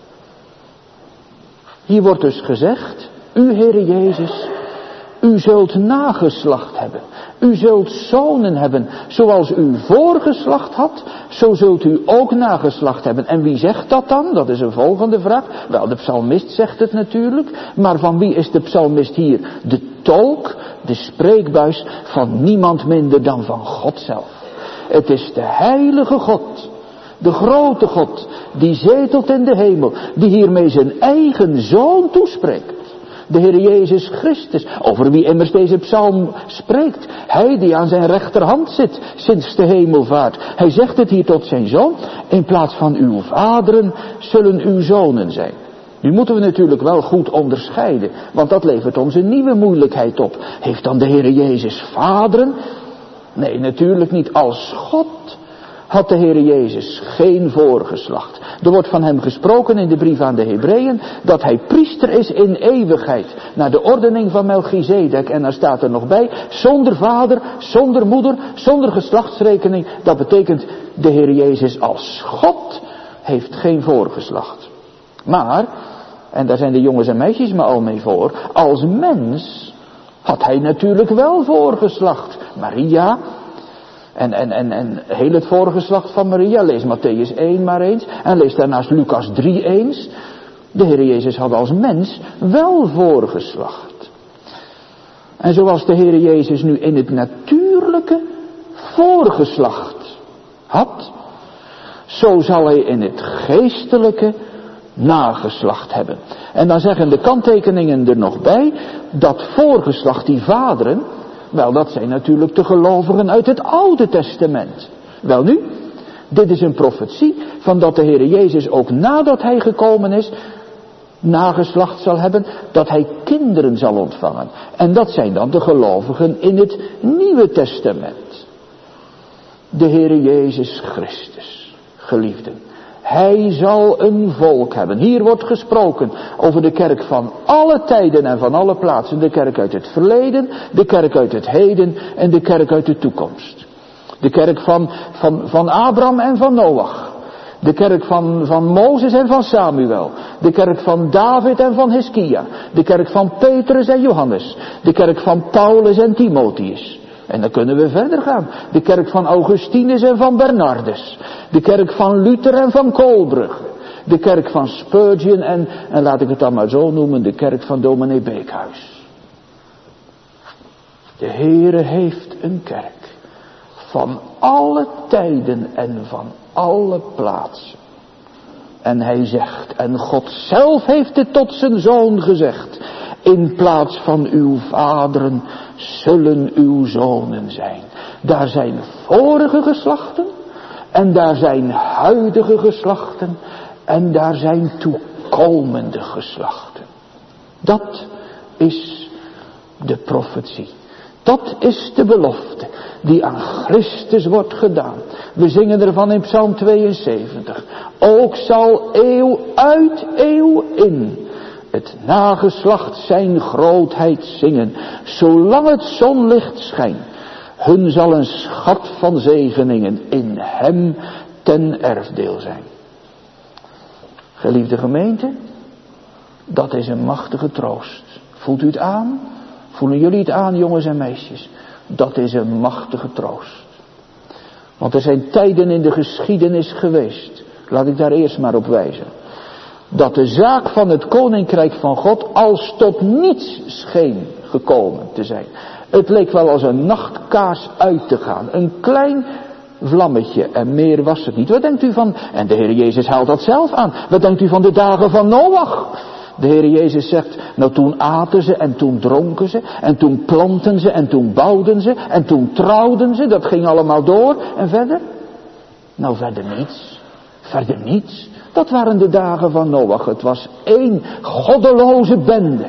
Hier wordt dus gezegd, u Heere Jezus, u zult nageslacht hebben. U zult zonen hebben. Zoals u voorgeslacht had, zo zult u ook nageslacht hebben. En wie zegt dat dan? Dat is een volgende vraag. Wel, de psalmist zegt het natuurlijk. Maar van wie is de psalmist hier? De tolk, de spreekbuis van niemand minder dan van God zelf. Het is de heilige God, de grote God, die zetelt in de hemel, die hiermee zijn eigen zoon toespreekt. De Heer Jezus Christus, over wie immers deze psalm spreekt. Hij die aan zijn rechterhand zit, sinds de hemelvaart. Hij zegt het hier tot zijn zoon, in plaats van uw vaderen zullen uw zonen zijn. Nu moeten we natuurlijk wel goed onderscheiden, want dat levert ons een nieuwe moeilijkheid op. Heeft dan de Heer Jezus vaderen? Nee, natuurlijk niet. Als God had de Heer Jezus geen voorgeslacht. Er wordt van hem gesproken in de brief aan de Hebreeën dat hij priester is in eeuwigheid. Naar de ordening van Melchizedek. En daar staat er nog bij, zonder vader, zonder moeder, zonder geslachtsrekening. Dat betekent de Heer Jezus als God heeft geen voorgeslacht. Maar, en daar zijn de jongens en meisjes me al mee voor, als mens had hij natuurlijk wel voorgeslacht. Maria. En heel het voorgeslacht van Maria, lees Matthäus 1 maar eens. En lees daarnaast Lucas 3 eens. De Heer Jezus had als mens wel voorgeslacht. En zoals de Heer Jezus nu in het natuurlijke voorgeslacht had, zo zal hij in het geestelijke nageslacht hebben. En dan zeggen de kanttekeningen er nog bij, dat voorgeslacht, die vaderen, wel, dat zijn natuurlijk de gelovigen uit het Oude Testament. Welnu, dit is een profetie van dat de Heer Jezus ook nadat hij gekomen is, nageslacht zal hebben, dat hij kinderen zal ontvangen. En dat zijn dan de gelovigen in het Nieuwe Testament. De Heer Jezus Christus, geliefden. Hij zal een volk hebben. Hier wordt gesproken over de kerk van alle tijden en van alle plaatsen. De kerk uit het verleden, de kerk uit het heden en de kerk uit de toekomst. De kerk van Abraham en van Noach. De kerk van Mozes en van Samuel. De kerk van David en van Hiskia. De kerk van Petrus en Johannes. De kerk van Paulus en Timotheus. En dan kunnen we verder gaan. De kerk van Augustinus en van Bernardus. De kerk van Luther en van Koolbrugge. De kerk van Spurgeon en laat ik het dan maar zo noemen, de kerk van dominee Beekhuis. De Heere heeft een kerk. van alle tijden en van alle plaatsen. En hij zegt, en God zelf heeft het tot zijn zoon gezegd, in plaats van uw vaderen zullen uw zonen zijn. Daar zijn vorige geslachten en daar zijn huidige geslachten en daar zijn toekomende geslachten. Dat is de profetie. Dat is de belofte die aan Christus wordt gedaan. We zingen ervan in Psalm 72. Ook zal eeuw uit eeuw in het nageslacht zijn grootheid zingen, zolang het zonlicht schijnt. Hun zal een schat van zegeningen in hem ten erfdeel zijn. Geliefde gemeente, dat is een machtige troost. Voelt u het aan? Voelen jullie het aan, jongens en meisjes? Dat is een machtige troost. Want er zijn tijden in de geschiedenis geweest, laat ik daar eerst maar op wijzen, dat de zaak van het koninkrijk van God als tot niets scheen gekomen te zijn. Het leek wel als een nachtkaars uit te gaan. Een klein vlammetje en meer was het niet. Wat denkt u van, en de Heer Jezus haalt dat zelf aan, wat denkt u van de dagen van Noach? De Heer Jezus zegt, nou toen aten ze en toen dronken ze en toen planten ze en toen bouwden ze en toen trouwden ze. Dat ging allemaal door en verder? Nou verder niets. Verder niets. Dat waren de dagen van Noach. Het was één goddeloze bende.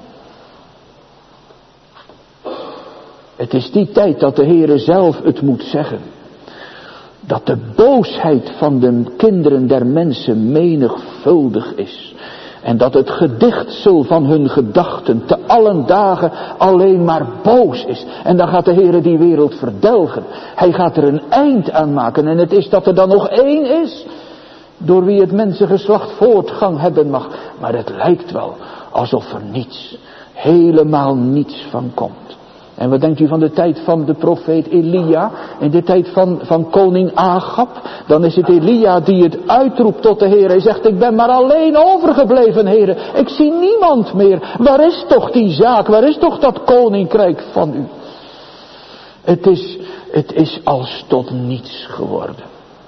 Het is die tijd dat de Heere zelf het moet zeggen. Dat de boosheid van de kinderen der mensen menigvuldig is. En dat het gedichtsel van hun gedachten te allen dagen alleen maar boos is. En dan gaat de Heere die wereld verdelgen. Hij gaat er een eind aan maken. En het is dat er dan nog één is, door wie het mensengeslacht voortgang hebben mag. Maar het lijkt wel alsof er niets, helemaal niets van komt. En wat denkt u van de tijd van de profeet Elia? In de tijd van koning Agab? Dan is het Elia die het uitroept tot de Heer. Hij zegt, ik ben maar alleen overgebleven, Heer. Ik zie niemand meer. Waar is toch die zaak? Waar is toch dat koninkrijk van u? Het is als tot niets geworden.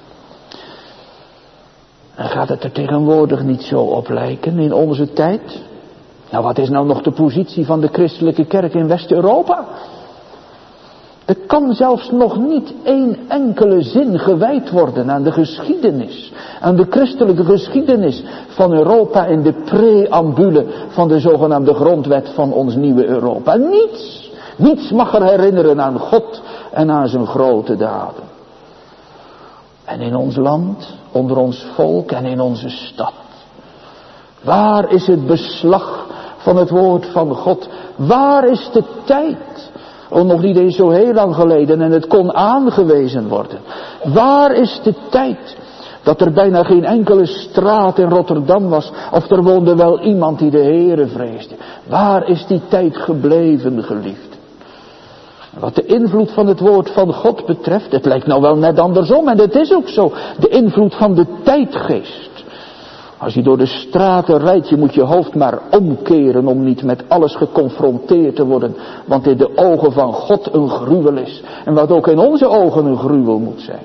En gaat het er tegenwoordig niet zo op lijken in onze tijd? Nou, wat is nou nog de positie van de christelijke kerk in West-Europa? Er kan zelfs nog niet één enkele zin gewijd worden aan de geschiedenis. Aan de christelijke geschiedenis van Europa in de preambule van de zogenaamde grondwet van ons nieuwe Europa. Niets. Niets mag er herinneren aan God en aan zijn grote daden. En in ons land, onder ons volk en in onze stad. Waar is het beslag van het woord van God? Waar is de tijd? Oh, nog niet eens zo heel lang geleden en het kon aangewezen worden. Waar is de tijd dat er bijna geen enkele straat in Rotterdam was, of er woonde wel iemand die de Heere vreesde? Waar is die tijd gebleven, geliefd? Wat de invloed van het woord van God betreft, het lijkt nou wel net andersom en het is ook zo. De invloed van de tijdgeest. Als je door de straten rijdt, je moet je hoofd maar omkeren om niet met alles geconfronteerd te worden. Want in de ogen van God een gruwel is. En wat ook in onze ogen een gruwel moet zijn.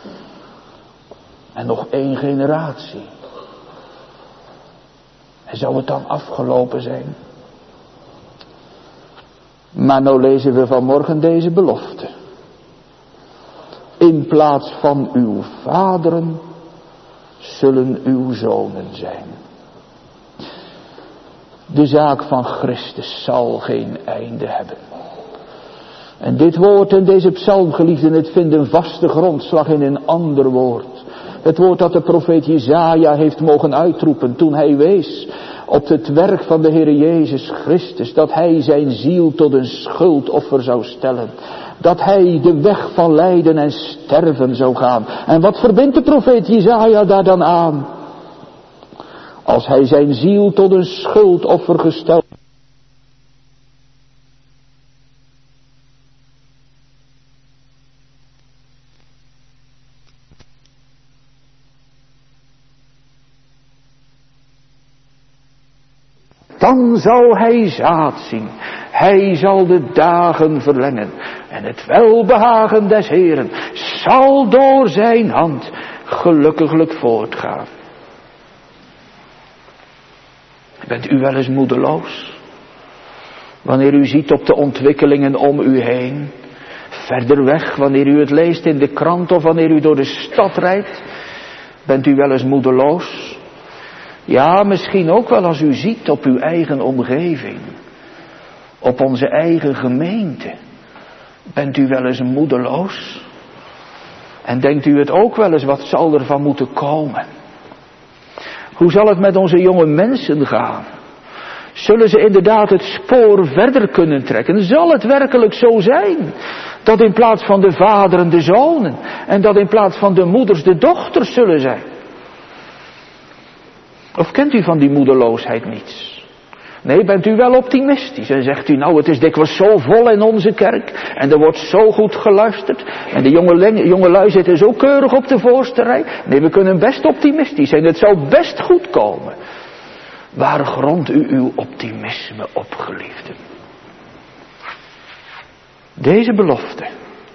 En nog één generatie. En zou het dan afgelopen zijn? Maar nou lezen we vanmorgen deze belofte. In plaats van uw vaderen zullen uw zonen zijn. De zaak van Christus zal geen einde hebben. En dit woord en deze psalm, geliefden, het vindt een vaste grondslag in een ander woord. Het woord dat de profeet Jesaja heeft mogen uitroepen toen hij wees op het werk van de Heer Jezus Christus. Dat hij zijn ziel tot een schuldoffer zou stellen. Dat hij de weg van lijden en sterven zou gaan. En wat verbindt de profeet Jesaja daar dan aan? Als hij zijn ziel tot een schuldoffer gesteld. Dan zou hij zaad zien. Hij zal de dagen verlengen. En het welbehagen des Heeren zal door zijn hand gelukkiglijk voortgaan. Bent u wel eens moedeloos? Wanneer u ziet op de ontwikkelingen om u heen. Verder weg, wanneer u het leest in de krant of wanneer u door de stad rijdt. Bent u wel eens moedeloos? Ja, misschien ook wel als u ziet op uw eigen omgeving. Op onze eigen gemeente. Bent u wel eens moedeloos? En denkt u het ook wel eens, wat zal er van moeten komen? Hoe zal het met onze jonge mensen gaan? Zullen ze inderdaad het spoor verder kunnen trekken? Zal het werkelijk zo zijn dat in plaats van de vaderen de zonen en dat in plaats van de moeders de dochters zullen zijn? Of kent u van die moedeloosheid niets? Nee, bent u wel optimistisch en zegt u nou, het is dikwijls zo vol in onze kerk en er wordt zo goed geluisterd en de jongelui zitten zo keurig op de voorste rij. Nee, we kunnen best optimistisch zijn, het zal best goed komen. Waar grondt u uw optimisme op, geliefden? Deze belofte,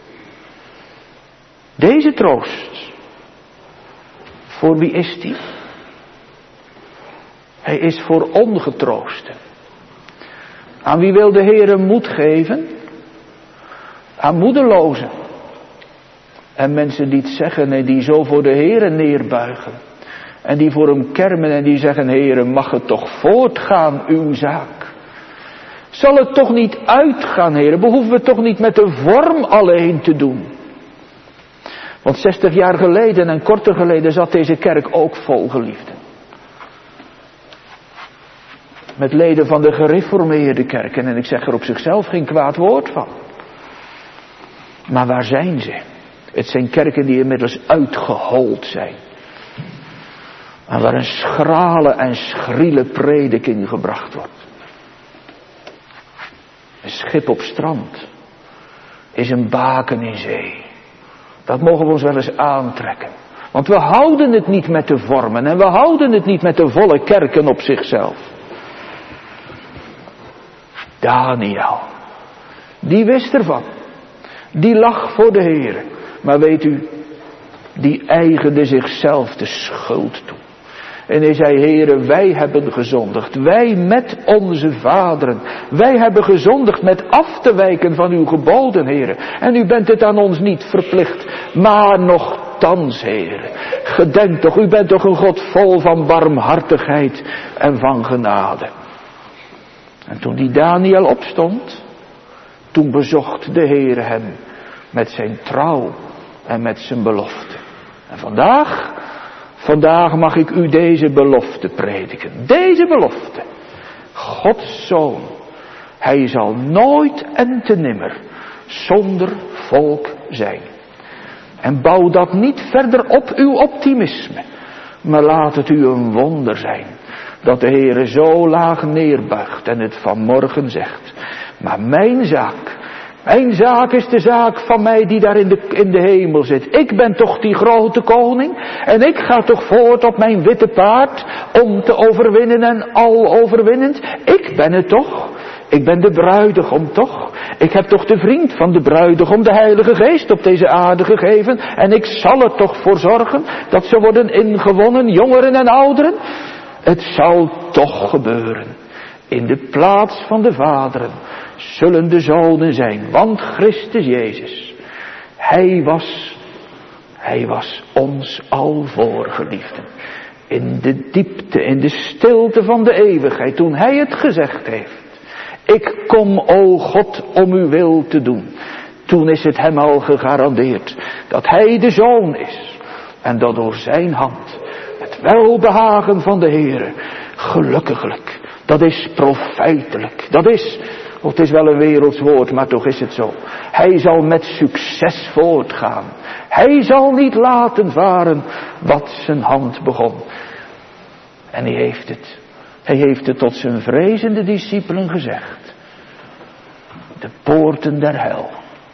deze troost, voor wie is die? Hij is voor ongetroosten. Aan wie wil de Heere moed geven? Aan moedelozen. En mensen die het zeggen en die zo voor de Heere neerbuigen. En die voor hem kermen en die zeggen, Heere, mag het toch voortgaan, uw zaak? Zal het toch niet uitgaan, Heere? Behoeven we toch niet met de vorm alleen te doen? Want 60 jaar geleden en korter geleden zat deze kerk ook vol, geliefden. Met leden van de gereformeerde kerken. En ik zeg er op zichzelf geen kwaad woord van. Maar waar zijn ze? Het zijn kerken die inmiddels uitgehold zijn. En waar een schrale en schriele prediking gebracht wordt. Een schip op strand is een baken in zee. Dat mogen we ons wel eens aantrekken. Want we houden het niet met de vormen en we houden het niet met de volle kerken op zichzelf. Daniel, die wist ervan. Die lag voor de Heere. Maar weet u, die eigende zichzelf de schuld toe. En hij zei, Heere, wij hebben gezondigd. Wij met onze vaderen. Wij hebben gezondigd met af te wijken van uw geboden, Heere. En u bent het aan ons niet verplicht. Maar nochtans, Heere. Gedenk toch, u bent toch een God vol van barmhartigheid en van genade. En toen die Daniel opstond, toen bezocht de Heere hem met zijn trouw en met zijn belofte. En vandaag mag ik u deze belofte prediken. Deze belofte. Gods Zoon. Hij zal nooit en te nimmer zonder volk zijn. En bouw dat niet verder op uw optimisme. Maar laat het u een wonder zijn. Dat de Heere zo laag neerbuigt en het vanmorgen zegt. Maar mijn zaak is de zaak van mij die daar in de hemel zit. Ik ben toch die grote koning. En ik ga toch voort op mijn witte paard om te overwinnen en al overwinnend. Ik ben het toch. Ik ben de bruidegom toch. Ik heb toch de vriend van de bruidegom, de Heilige Geest, op deze aarde gegeven. En ik zal er toch voor zorgen dat ze worden ingewonnen, jongeren en ouderen. Het zal toch gebeuren. In de plaats van de vaderen zullen de zonen zijn. Want Christus Jezus, Hij was ons al voorgeliefden. In de diepte, in de stilte van de eeuwigheid, toen Hij het gezegd heeft. Ik kom, o God, om uw wil te doen. Toen is het hem al gegarandeerd dat Hij de Zoon is. En dat door zijn hand het welbehagen van de Heere, gelukkiglijk, dat is profijtelijk, het is wel een werelds woord, maar toch is het zo. Hij zal met succes voortgaan. Hij zal niet laten varen wat zijn hand begon. En hij heeft het tot zijn vrezende discipelen gezegd. De poorten der hel,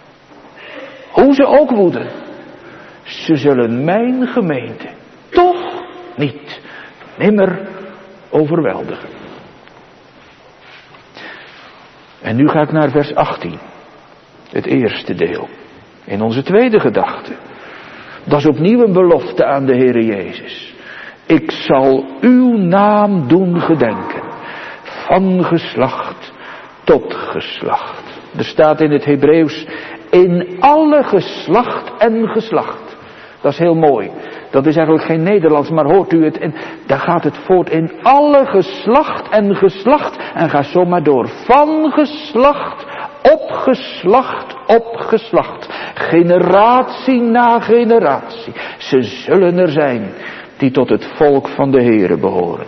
hoe ze ook woeden, ze zullen mijn gemeente toch niet nimmer overweldigen. En nu ga ik naar vers 18. Het eerste deel. In onze tweede gedachte. Dat is opnieuw een belofte aan de Heere Jezus. Ik zal uw naam doen gedenken. Van geslacht tot geslacht. Er staat in het Hebreeuws. In alle geslacht en geslacht. Dat is heel mooi. Dat is eigenlijk geen Nederlands, maar hoort u het? Daar gaat het voort in alle geslacht en geslacht. En ga zo maar door. Van geslacht op geslacht op geslacht. Generatie na generatie. Ze zullen er zijn die tot het volk van de Heere behoren.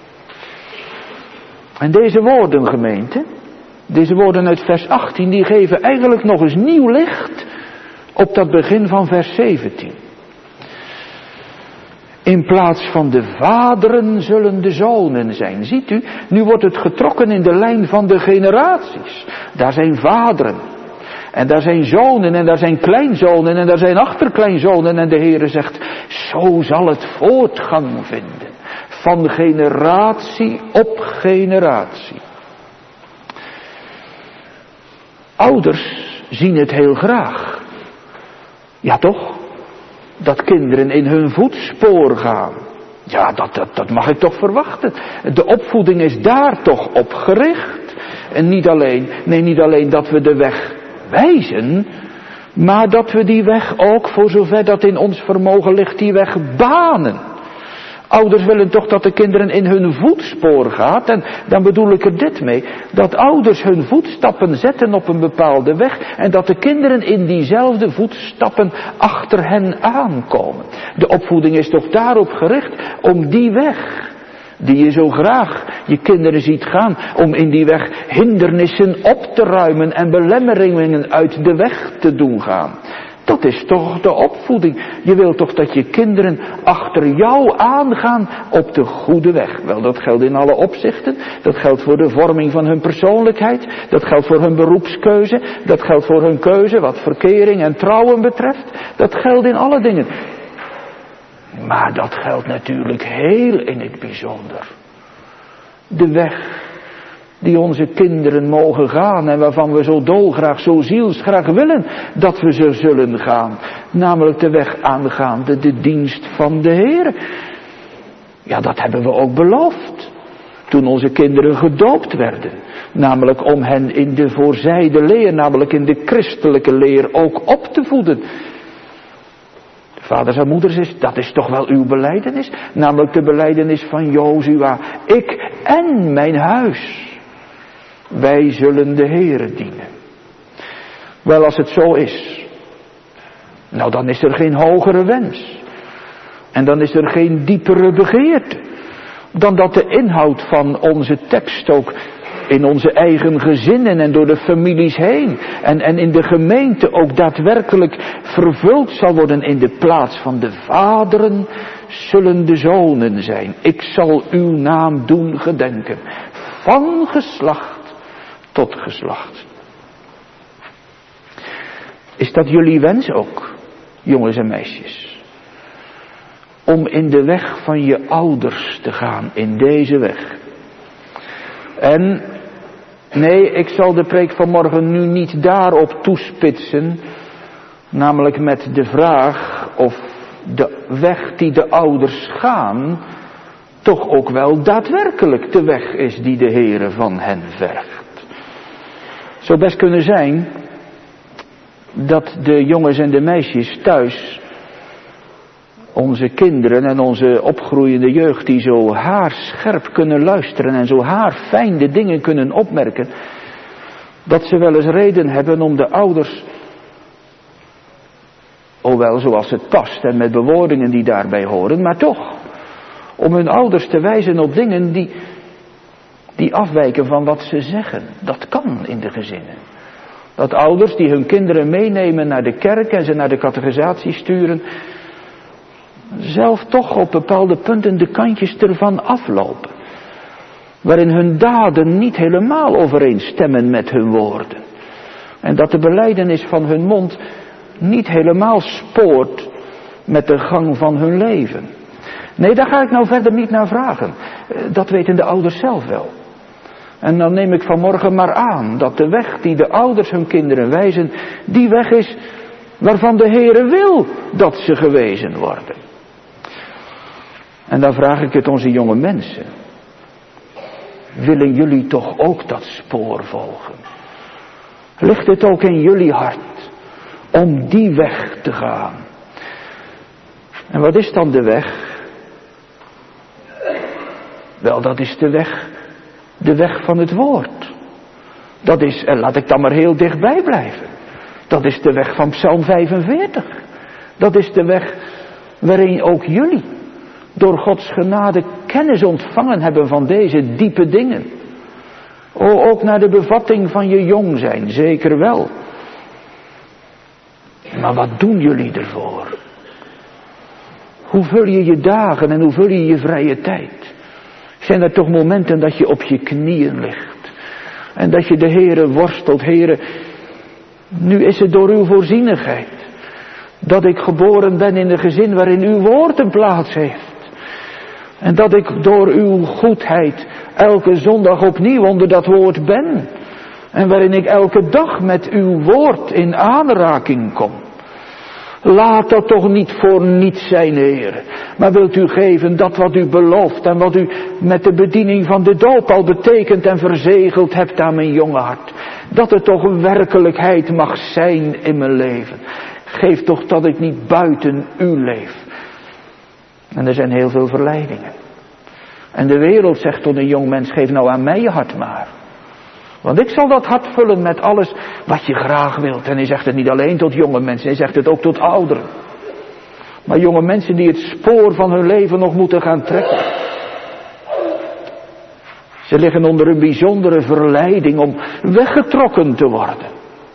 En deze woorden, gemeente, deze woorden uit vers 18, die geven eigenlijk nog eens nieuw licht op dat begin van vers 17. In plaats van de vaderen zullen de zonen zijn. Ziet u, nu wordt het getrokken in de lijn van de generaties. Daar zijn vaderen. En daar zijn zonen en daar zijn kleinzonen en daar zijn achterkleinzonen. En de Heere zegt, zo zal het voortgang vinden. Van generatie op generatie. Ouders zien het heel graag. Ja toch? Dat kinderen in hun voetspoor gaan. Ja, dat mag ik toch verwachten. De opvoeding is daar toch op gericht. En niet alleen dat we de weg wijzen, maar dat we die weg ook, voor zover dat in ons vermogen ligt, die weg banen. Ouders willen toch dat de kinderen in hun voetspoor gaan. En dan bedoel ik er dit mee. Dat ouders hun voetstappen zetten op een bepaalde weg. En dat de kinderen in diezelfde voetstappen achter hen aankomen. De opvoeding is toch daarop gericht om die weg, die je zo graag je kinderen ziet gaan, om in die weg hindernissen op te ruimen en belemmeringen uit de weg te doen gaan. Dat is toch de opvoeding. Je wilt toch dat je kinderen achter jou aangaan op de goede weg. Wel, dat geldt in alle opzichten. Dat geldt voor de vorming van hun persoonlijkheid. Dat geldt voor hun beroepskeuze. Dat geldt voor hun keuze wat verkering en trouwen betreft. Dat geldt in alle dingen. Maar dat geldt natuurlijk heel in het bijzonder. De weg die onze kinderen mogen gaan en waarvan we zo dolgraag, zo zielsgraag willen dat we ze zullen gaan. Namelijk de weg aangaande de dienst van de Heer. Ja, dat hebben we ook beloofd. Toen onze kinderen gedoopt werden. Namelijk om hen in de voorzijde leer, namelijk in de christelijke leer ook op te voeden. Vaders en moeders, dat is toch wel uw belijdenis? Namelijk de belijdenis van Jozua. Ik en mijn huis. Wij zullen de Heere dienen. Wel, als het zo is, nou dan is er geen hogere wens. En dan is er geen diepere begeerte. Dan dat de inhoud van onze tekst ook in onze eigen gezinnen en door de families heen. En in de gemeente ook daadwerkelijk vervuld zal worden. In de plaats van de vaderen zullen de zonen zijn. Ik zal uw naam doen gedenken. Van geslacht tot geslacht. Is dat jullie wens ook, jongens en meisjes? Om in de weg van je ouders te gaan, in deze weg. En, nee, ik zal de preek van morgen nu niet daarop toespitsen. Namelijk met de vraag of de weg die de ouders gaan, toch ook wel daadwerkelijk de weg is die de Heere van hen vergt. Het zou best kunnen zijn dat de jongens en de meisjes thuis, onze kinderen en onze opgroeiende jeugd, die zo haarscherp kunnen luisteren en zo haarfijn de dingen kunnen opmerken, dat ze wel eens reden hebben om de ouders, hoewel zoals het past en met bewoordingen die daarbij horen, maar toch, om hun ouders te wijzen op dingen die afwijken van wat ze zeggen. Dat kan in de gezinnen. Dat ouders die hun kinderen meenemen naar de kerk en ze naar de catechisatie sturen, zelf toch op bepaalde punten de kantjes ervan aflopen. Waarin hun daden niet helemaal overeenstemmen met hun woorden. En dat de belijdenis van hun mond niet helemaal spoort met de gang van hun leven. Nee, daar ga ik nou verder niet naar vragen. Dat weten de ouders zelf wel. En dan neem ik vanmorgen maar aan dat de weg die de ouders hun kinderen wijzen, die weg is waarvan de Heere wil dat ze gewezen worden. En dan vraag ik het onze jonge mensen. Willen jullie toch ook dat spoor volgen? Ligt het ook in jullie hart om die weg te gaan? En wat is dan de weg? Wel, dat is de weg van het woord. Dat is, en laat ik dan maar heel dichtbij blijven. Dat is de weg van Psalm 45. Dat is de weg waarin ook jullie door Gods genade kennis ontvangen hebben van deze diepe dingen. Ook naar de bevatting van je jong zijn, zeker wel. Maar wat doen jullie ervoor? Hoe vul je je dagen en hoe vul je je vrije tijd? Zijn er toch momenten dat je op je knieën ligt? En dat je de Heere worstelt, Heere, nu is het door uw voorzienigheid dat ik geboren ben in een gezin waarin uw woord een plaats heeft. En dat ik door uw goedheid elke zondag opnieuw onder dat woord ben. En waarin ik elke dag met uw woord in aanraking kom. Laat dat toch niet voor niets zijn, Heer. Maar wilt u geven dat wat u belooft en wat u met de bediening van de doop al betekend en verzegeld hebt aan mijn jonge hart. Dat het toch een werkelijkheid mag zijn in mijn leven. Geef toch dat ik niet buiten u leef. En er zijn heel veel verleidingen. En de wereld zegt tot een jong mens, geef nou aan mij je hart maar. Want ik zal dat hart vullen met alles wat je graag wilt. En hij zegt het niet alleen tot jonge mensen, hij zegt het ook tot ouderen. Maar jonge mensen die het spoor van hun leven nog moeten gaan trekken. Ze liggen onder een bijzondere verleiding om weggetrokken te worden.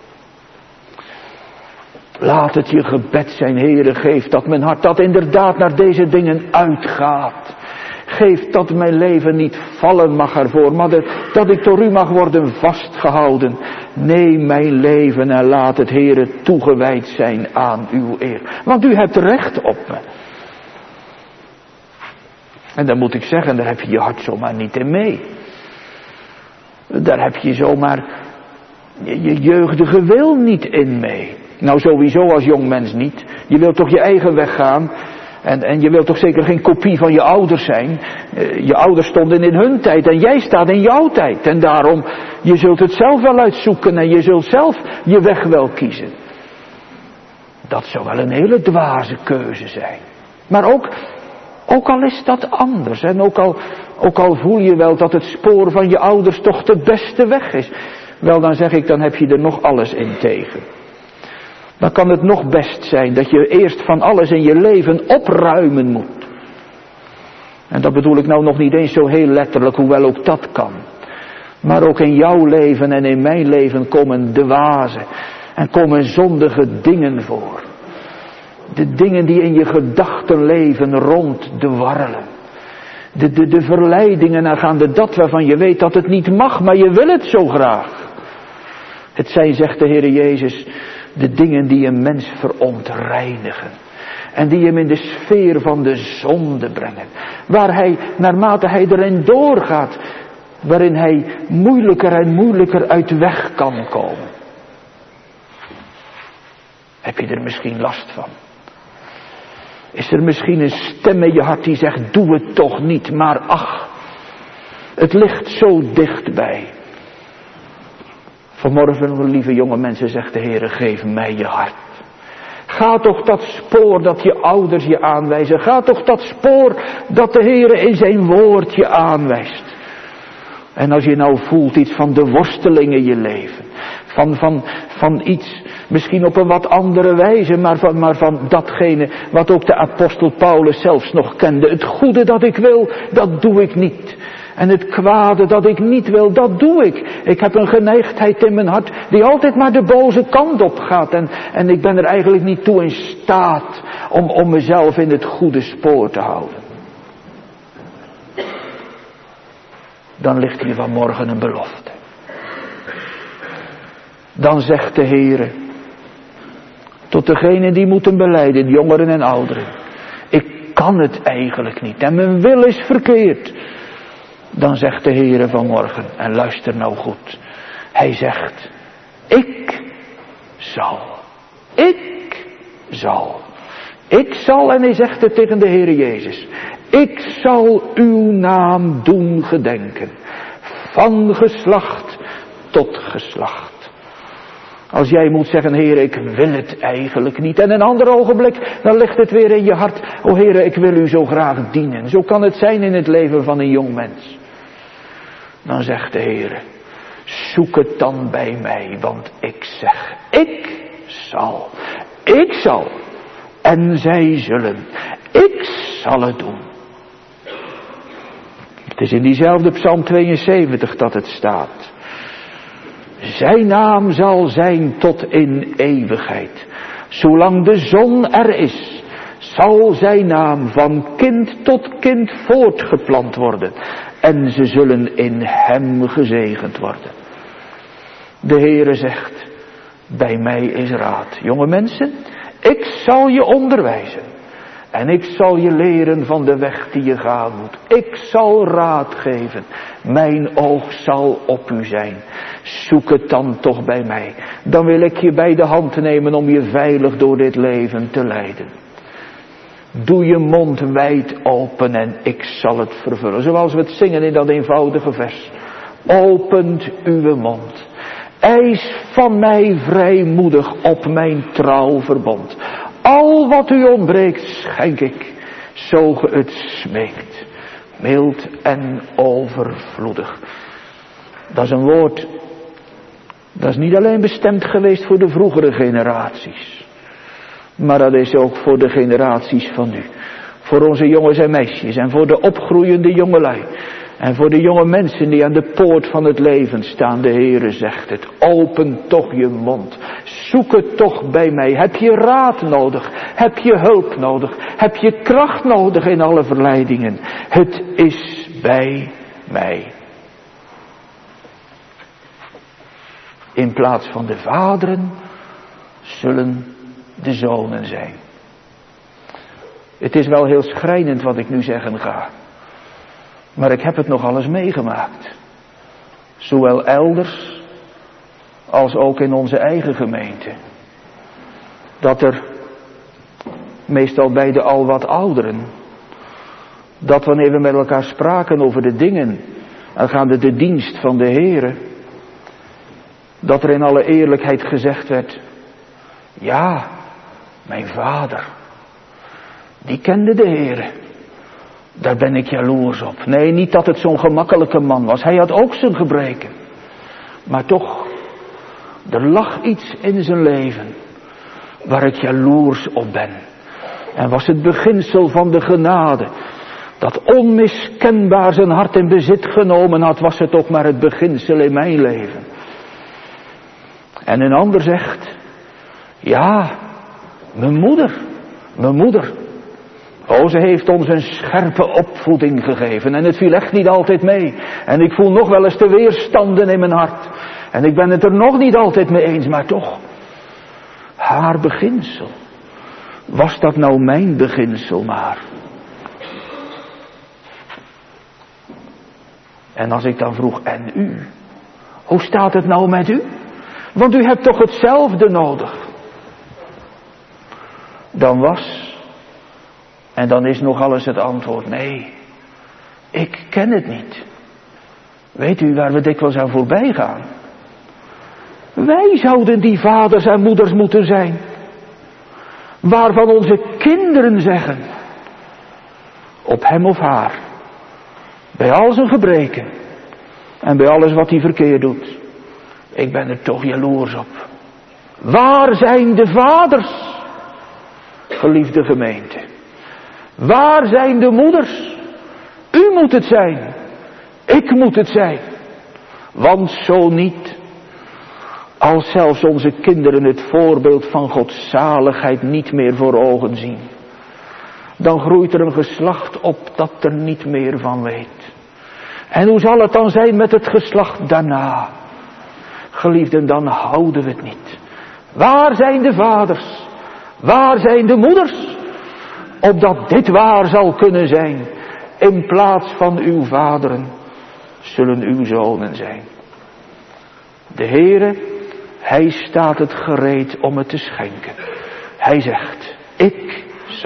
Laat het je gebed zijn, Heere, geef dat mijn hart dat inderdaad naar deze dingen uitgaat. Geef dat mijn leven niet vallen mag ervoor, maar dat ik door u mag worden vastgehouden. Neem mijn leven en laat het, Heere, toegewijd zijn aan uw eer. Want u hebt recht op me. En dan moet ik zeggen, daar heb je je hart zomaar niet in mee. Daar heb je zomaar je jeugdige wil niet in mee. Nou, sowieso als jong mens niet. Je wilt toch je eigen weg gaan. En je wilt toch zeker geen kopie van je ouders zijn. Je ouders stonden in hun tijd en jij staat in jouw tijd. En daarom, je zult het zelf wel uitzoeken en je zult zelf je weg wel kiezen. Dat zou wel een hele dwaze keuze zijn. Maar ook al is dat anders. En ook al voel je wel dat het spoor van je ouders toch de beste weg is. Wel, dan zeg ik, dan heb je er nog alles in tegen. Dan kan het nog best zijn dat je eerst van alles in je leven opruimen moet. En dat bedoel ik nou nog niet eens zo heel letterlijk, hoewel ook dat kan. Maar ook in jouw leven en in mijn leven komen dwaze en komen zondige dingen voor. De dingen die in je gedachtenleven ronddwarrelen. De verleidingen aangaande dat waarvan je weet dat het niet mag, maar je wil het zo graag. Het zijn, zegt de Heer Jezus, de dingen die een mens verontreinigen. En die hem in de sfeer van de zonde brengen. Waar hij, naarmate hij erin doorgaat, waarin hij moeilijker en moeilijker uit weg kan komen. Heb je er misschien last van? Is er misschien een stem in je hart die zegt, doe het toch niet, maar ach, het ligt zo dichtbij. Vanmorgen, lieve jonge mensen, zegt de Heer, geef mij je hart. Ga toch dat spoor dat je ouders je aanwijzen. Ga toch dat spoor dat de Heer in zijn woord je aanwijst. En als je nou voelt iets van de worsteling in je leven. Van iets, misschien op een wat andere wijze, maar van datgene wat ook de apostel Paulus zelfs nog kende. Het goede dat ik wil, dat doe ik niet. En het kwade dat ik niet wil, dat doe ik. Ik heb een geneigdheid in mijn hart die altijd maar de boze kant op gaat. En ik ben er eigenlijk niet toe in staat om mezelf in het goede spoor te houden. Dan ligt hier vanmorgen een belofte. Dan zegt de Heere tot degenen die moeten belijden, jongeren en ouderen. Ik kan het eigenlijk niet en mijn wil is verkeerd. Dan zegt de Heere vanmorgen, en luister nou goed. Hij zegt, ik zal. Ik zal, en hij zegt het tegen de Heere Jezus. Ik zal uw naam doen gedenken. Van geslacht tot geslacht. Als jij moet zeggen, Heere, ik wil het eigenlijk niet. En een ander ogenblik, dan ligt het weer in je hart. O Heere, ik wil u zo graag dienen. Zo kan het zijn in het leven van een jong mens. Dan zegt de Heere, zoek het dan bij mij, want ik zeg, ik zal. En zij zullen. Ik zal het doen. Het is in diezelfde Psalm 72 dat het staat. Zijn naam zal zijn tot in eeuwigheid. Zolang de zon er is, zal zijn naam van kind tot kind voortgeplant worden. En ze zullen in hem gezegend worden. De Heere zegt, bij mij is raad. Jonge mensen, ik zal je onderwijzen. En ik zal je leren van de weg die je gaan moet. Ik zal raad geven. Mijn oog zal op u zijn. Zoek het dan toch bij mij. Dan wil ik je bij de hand nemen om je veilig door dit leven te leiden. Doe je mond wijd open en ik zal het vervullen. Zoals we het zingen in dat eenvoudige vers. Opent uw mond. Eis van mij vrijmoedig op mijn trouw verbond. Al wat u ontbreekt schenk ik, zo ge het smeekt. Mild en overvloedig. Dat is een woord, dat is niet alleen bestemd geweest voor de vroegere generaties. Maar dat is ook voor de generaties van nu. Voor onze jongens en meisjes en voor de opgroeiende jongelui. En voor de jonge mensen die aan de poort van het leven staan, de Heere zegt het. Open toch je mond. Zoek het toch bij mij. Heb je raad nodig? Heb je hulp nodig? Heb je kracht nodig in alle verleidingen? Het is bij mij. In plaats van de vaderen zullen de zonen zijn. Het is wel heel schrijnend wat ik nu zeggen ga. Maar ik heb het nogal eens meegemaakt. Zowel elders als ook in onze eigen gemeente. Dat er, meestal bij de al wat ouderen, dat wanneer we met elkaar spraken over de dingen aangaande de dienst van de Heere, dat er in alle eerlijkheid gezegd werd, ja, mijn vader, die kende de Heere. Daar ben ik jaloers op. Nee, niet dat het zo'n gemakkelijke man was. Hij had ook zijn gebreken. Maar toch, er lag iets in zijn leven waar ik jaloers op ben. En was het beginsel van de genade, dat onmiskenbaar zijn hart in bezit genomen had, was het ook maar het beginsel in mijn leven. En een ander zegt, ja, mijn moeder. Oh, ze heeft ons een scherpe opvoeding gegeven en het viel echt niet altijd mee. En ik voel nog wel eens de weerstanden in mijn hart. En ik ben het er nog niet altijd mee eens, maar toch. Haar beginsel. Was dat nou mijn beginsel maar? En als ik dan vroeg, en u? Hoe staat het nou met u? Want u hebt toch hetzelfde nodig? Dan was... En dan is nog alles het antwoord, nee, ik ken het niet. Weet u waar we dikwijls aan voorbij gaan? Wij zouden die vaders en moeders moeten zijn. Waarvan onze kinderen zeggen, op hem of haar, bij al zijn gebreken en bij alles wat hij verkeerd doet. Ik ben er toch jaloers op. Waar zijn de vaders, geliefde gemeente? Waar zijn de moeders? U moet het zijn. Ik moet het zijn. Want zo niet, als zelfs onze kinderen het voorbeeld van Gods zaligheid niet meer voor ogen zien, dan groeit er een geslacht op dat er niet meer van weet. En hoe zal het dan zijn met het geslacht daarna? Geliefden, dan houden we het niet. Waar zijn de vaders? Waar zijn de moeders? Opdat dit waar zal kunnen zijn, in plaats van uw vaderen zullen uw zonen zijn. De Heere, hij staat het gereed om het te schenken. Hij zegt, ik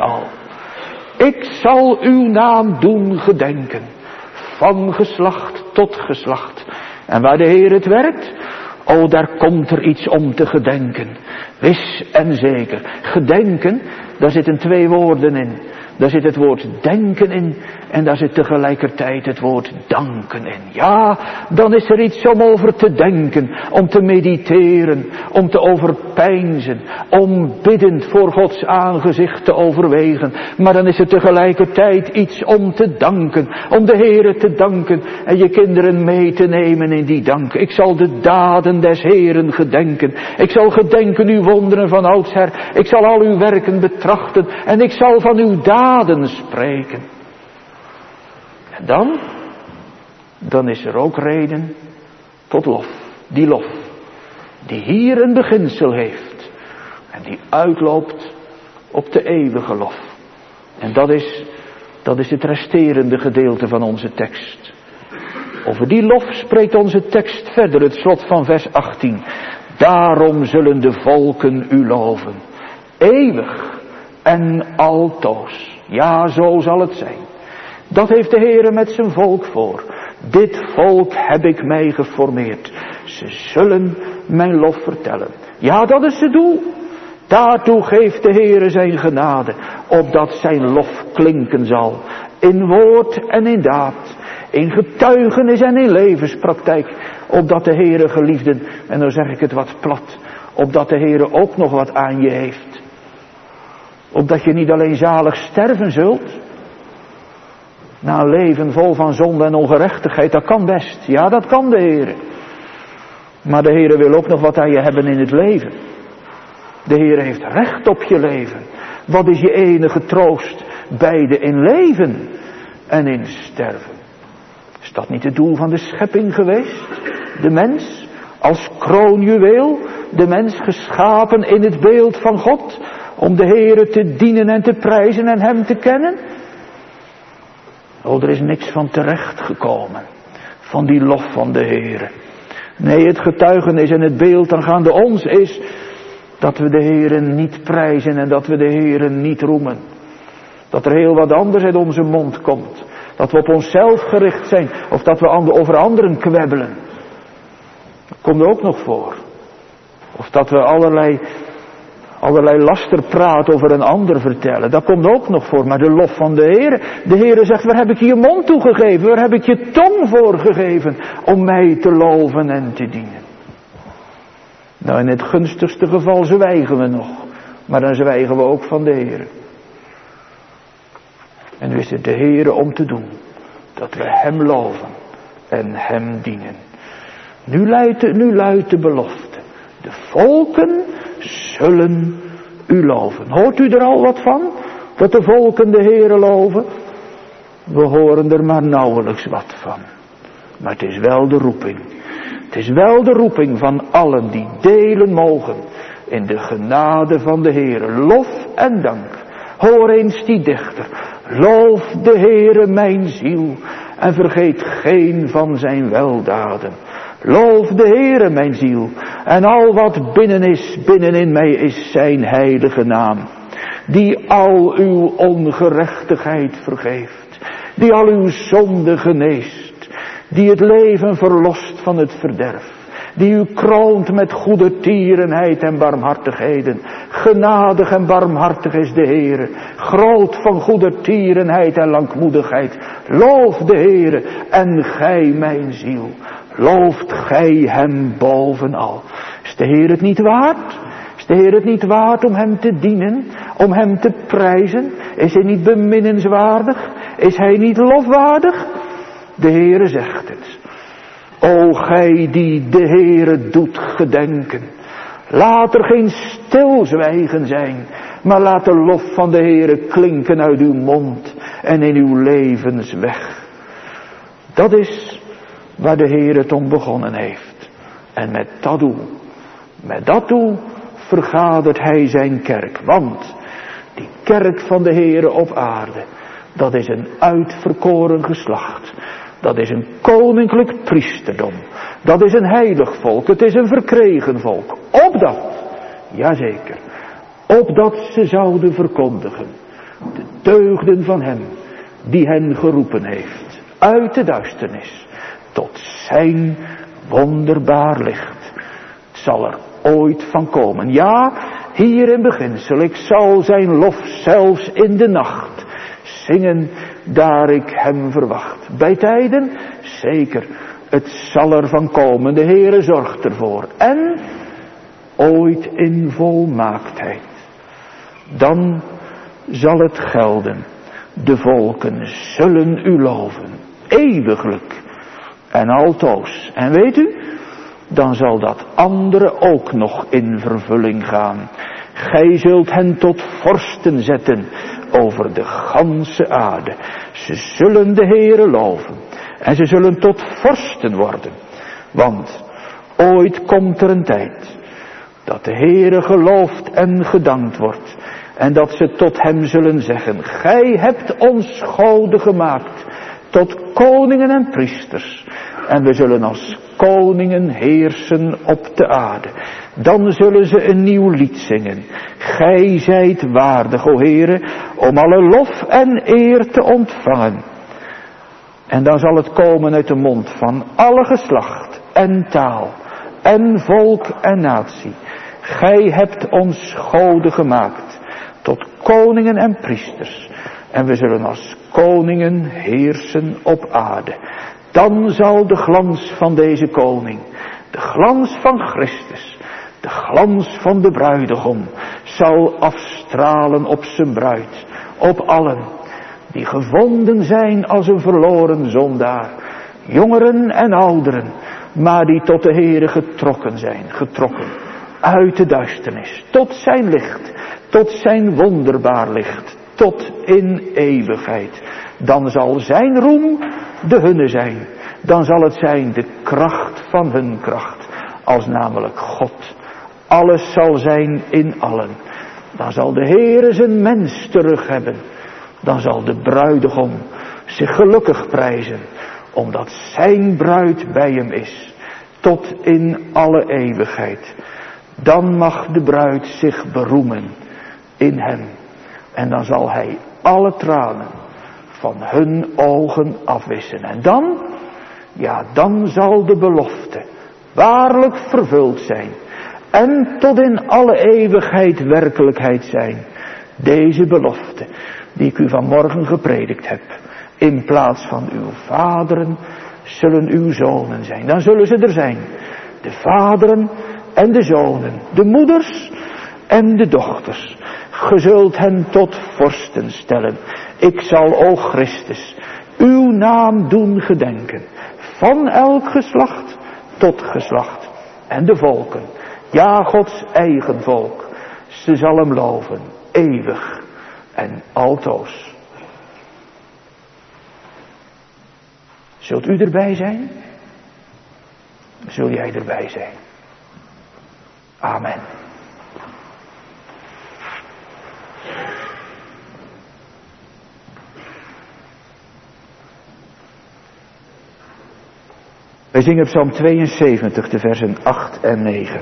zal uw naam doen gedenken. Van geslacht tot geslacht. En waar de Heer het werkt, oh, daar komt er iets om te gedenken. Wis en zeker. Gedenken, daar zitten 2 woorden in. Daar zit het woord denken in en daar zit tegelijkertijd het woord danken in. Ja, dan is er iets om over te denken, om te mediteren, om te overpeinzen, om biddend voor Gods aangezicht te overwegen. Maar dan is er tegelijkertijd iets om te danken, om de Heere te danken en je kinderen mee te nemen in die dank. Ik zal de daden des Heeren gedenken. Ik zal gedenken uw wonderen van oudsher. Ik zal al uw werken betrachten en ik zal van uw daden spreken. En dan is er ook reden tot lof. Die lof, die hier een beginsel heeft. En die uitloopt op de eeuwige lof. En dat is het resterende gedeelte van onze tekst. Over die lof spreekt onze tekst verder, het slot van vers 18. Daarom zullen de volken u loven. Eeuwig en altoos. Ja, zo zal het zijn. Dat heeft de Heere met zijn volk voor. Dit volk heb ik mij geformeerd. Ze zullen mijn lof vertellen. Ja, dat is het doel. Daartoe geeft de Heere zijn genade. Opdat zijn lof klinken zal. In woord en in daad. In getuigenis en in levenspraktijk. Opdat de Heere geliefden, en dan zeg ik het wat plat. Opdat de Heere ook nog wat aan je heeft. Opdat je niet alleen zalig sterven zult. Na een leven vol van zonde en ongerechtigheid. Dat kan best. Ja, dat kan de Heere. Maar de Heere wil ook nog wat aan je hebben in het leven. De Heere heeft recht op je leven. Wat is je enige troost? Beide in leven en in sterven. Is dat niet het doel van de schepping geweest? De mens als kroonjuweel. De mens geschapen in het beeld van God. Om de Heere te dienen en te prijzen en hem te kennen. Oh, er is niks van terecht gekomen. Van die lof van de Heere. Nee, het getuigenis en het beeld aangaande ons is dat we de Heere niet prijzen en dat we de Heere niet roemen. Dat er heel wat anders uit onze mond komt. Dat we op onszelf gericht zijn of dat we over anderen kwebbelen. Dat komt er ook nog voor. Of dat we allerlei lasterpraat over een ander vertellen. Dat komt ook nog voor. Maar de lof van de Heere. De Heere zegt, waar heb ik je je mond toegegeven? Waar heb ik je tong voor gegeven? Om mij te loven en te dienen. Nou, in het gunstigste geval zwijgen we nog. Maar dan zwijgen we ook van de Heere. En nu is het de Heere om te doen. Dat we hem loven. En hem dienen. Nu luidt de belofte. De volken zullen u loven. Hoort u er al wat van? Dat de volken de Heere loven? We horen er maar nauwelijks wat van. Maar het is wel de roeping. Het is wel de roeping van allen die delen mogen in de genade van de Heere. Lof en dank. Hoor eens die dichter. Loof de Heere mijn ziel en vergeet geen van zijn weldaden. Loof de Heere mijn ziel en al wat binnenin mij is zijn heilige naam. Die al uw ongerechtigheid vergeeft. Die al uw zonde geneest. Die het leven verlost van het verderf. Die u kroont met goedertierenheid en barmhartigheden. Genadig en barmhartig is de Heere. Groot van goedertierenheid en langmoedigheid. Loof de Heere en gij mijn ziel. Looft gij hem bovenal. Is de Heer het niet waard? Is de Heer het niet waard om hem te dienen? Om hem te prijzen? Is hij niet beminnenswaardig? Is hij niet lofwaardig? De Heere zegt het. O gij die de Heere doet gedenken. Laat er geen stilzwijgen zijn. Maar laat de lof van de Heere klinken uit uw mond. En in uw levensweg. Dat is waar de Heer het om begonnen heeft. En met dat doel vergadert hij zijn kerk. Want die kerk van de Heere op aarde, dat is een uitverkoren geslacht. Dat is een koninklijk priesterdom. Dat is een heilig volk. Het is een verkregen volk. Opdat, jazeker, opdat ze zouden verkondigen de deugden van hem die hen geroepen heeft uit de duisternis tot zijn wonderbaar licht. Het zal er ooit van komen. Ja, hier in beginsel, ik zal zijn lof zelfs in de nacht zingen, daar ik hem verwacht. Bij tijden, zeker, het zal er van komen. De Heere zorgt ervoor. En ooit in volmaaktheid. Dan zal het gelden. De volken zullen u loven. Eeuwiglijk. En altoos. En weet u, dan zal dat andere ook nog in vervulling gaan. Gij zult hen tot vorsten zetten over de ganse aarde. Ze zullen de Heere loven. En ze zullen tot vorsten worden. Want ooit komt er een tijd dat de Heere geloofd en gedankt wordt. En dat ze tot hem zullen zeggen, gij hebt ons goden gemaakt tot koningen en priesters. En we zullen als koningen heersen op de aarde. Dan zullen ze een nieuw lied zingen. Gij zijt waardig, o Heere, om alle lof en eer te ontvangen. En dan zal het komen uit de mond van alle geslacht en taal en volk en natie. Gij hebt ons goden gemaakt tot koningen en priesters. En we zullen als koningen heersen op aarde. Dan zal de glans van deze koning, de glans van Christus, de glans van de bruidegom, zal afstralen op zijn bruid, op allen die gevonden zijn als een verloren zondaar, jongeren en ouderen, maar die tot de Heere getrokken zijn, getrokken uit de duisternis, tot zijn licht, tot zijn wonderbaar licht, tot in eeuwigheid. Dan zal zijn roem de hunne zijn. Dan zal het zijn de kracht van hun kracht. Als namelijk God. Alles zal zijn in allen. Dan zal de Heere zijn mens terug hebben. Dan zal de bruidegom zich gelukkig prijzen. Omdat zijn bruid bij hem is. Tot in alle eeuwigheid. Dan mag de bruid zich beroemen in hem. En dan zal hij alle tranen van hun ogen afwissen. En dan, ja, dan zal de belofte waarlijk vervuld zijn. En tot in alle eeuwigheid werkelijkheid zijn. Deze belofte die ik u vanmorgen gepredikt heb. In plaats van uw vaderen zullen uw zonen zijn. Dan zullen ze er zijn. De vaderen en de zonen. De moeders en de dochters. Ge zult hen tot vorsten stellen. Ik zal, o Christus, uw naam doen gedenken. Van elk geslacht tot geslacht. En de volken, ja, Gods eigen volk, ze zal hem loven, eeuwig en altoos. Zult u erbij zijn? Zul jij erbij zijn? Amen. Wij zingen Psalm 72, de versen 8 en 9.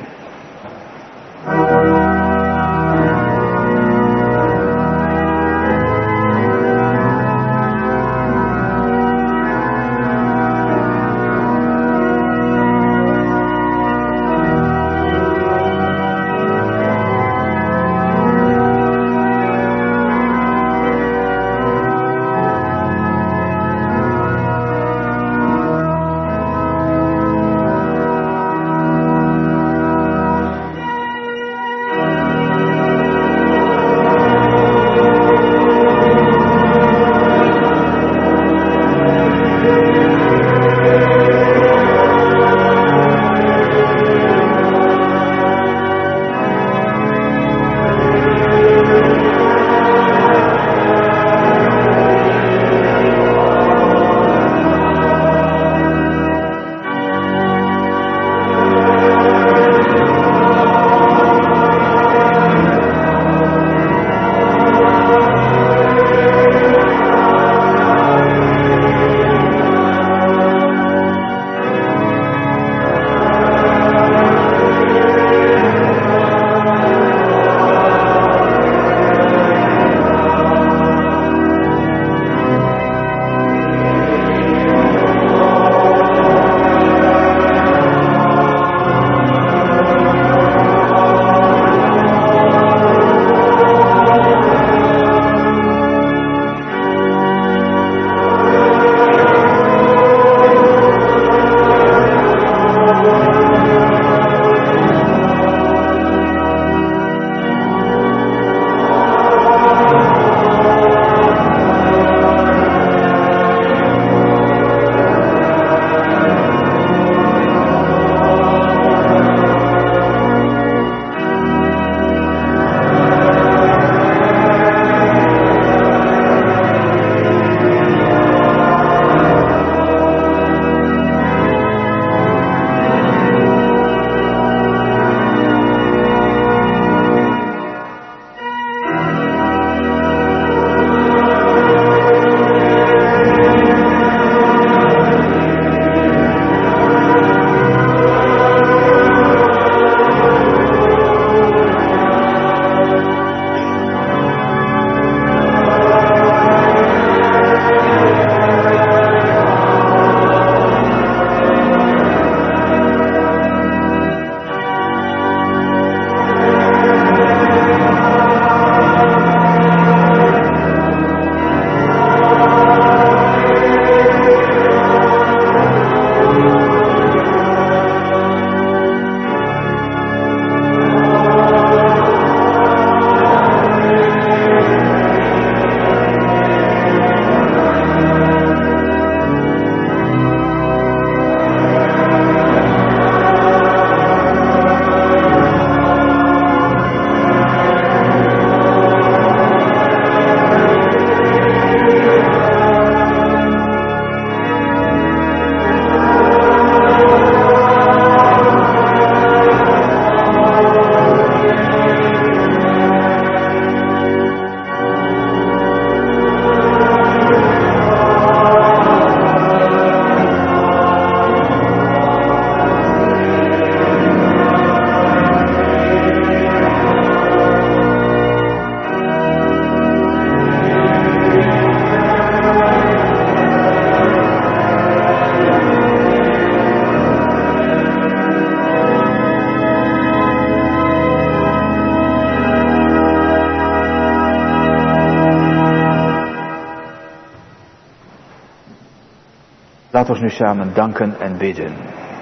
Laten we nu samen danken en bidden.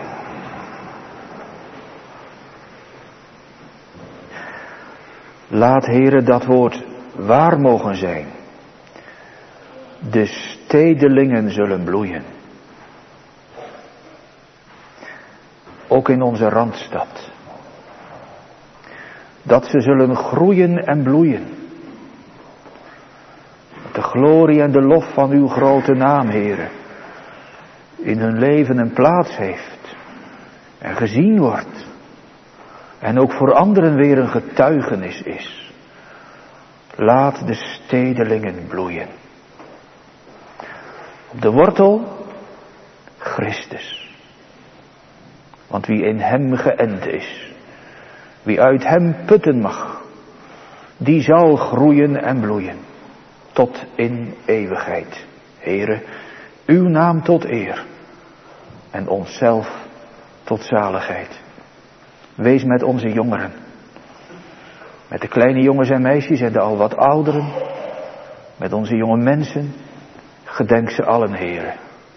Laat, Heere, dat woord waar mogen zijn. De stedelingen zullen bloeien. Ook in onze Randstad. Dat ze zullen groeien en bloeien. Dat de glorie en de lof van uw grote naam, Heere, in hun leven een plaats heeft. En gezien wordt. En ook voor anderen weer een getuigenis is. Laat de stedelingen bloeien. Op de wortel, Christus. Want wie in hem geënt is, wie uit hem putten mag, die zal groeien en bloeien. Tot in eeuwigheid. Heere, uw naam tot eer. En onszelf tot zaligheid. Wees met onze jongeren. Met de kleine jongens en meisjes en de al wat ouderen. Met onze jonge mensen. Gedenk ze allen, Heere.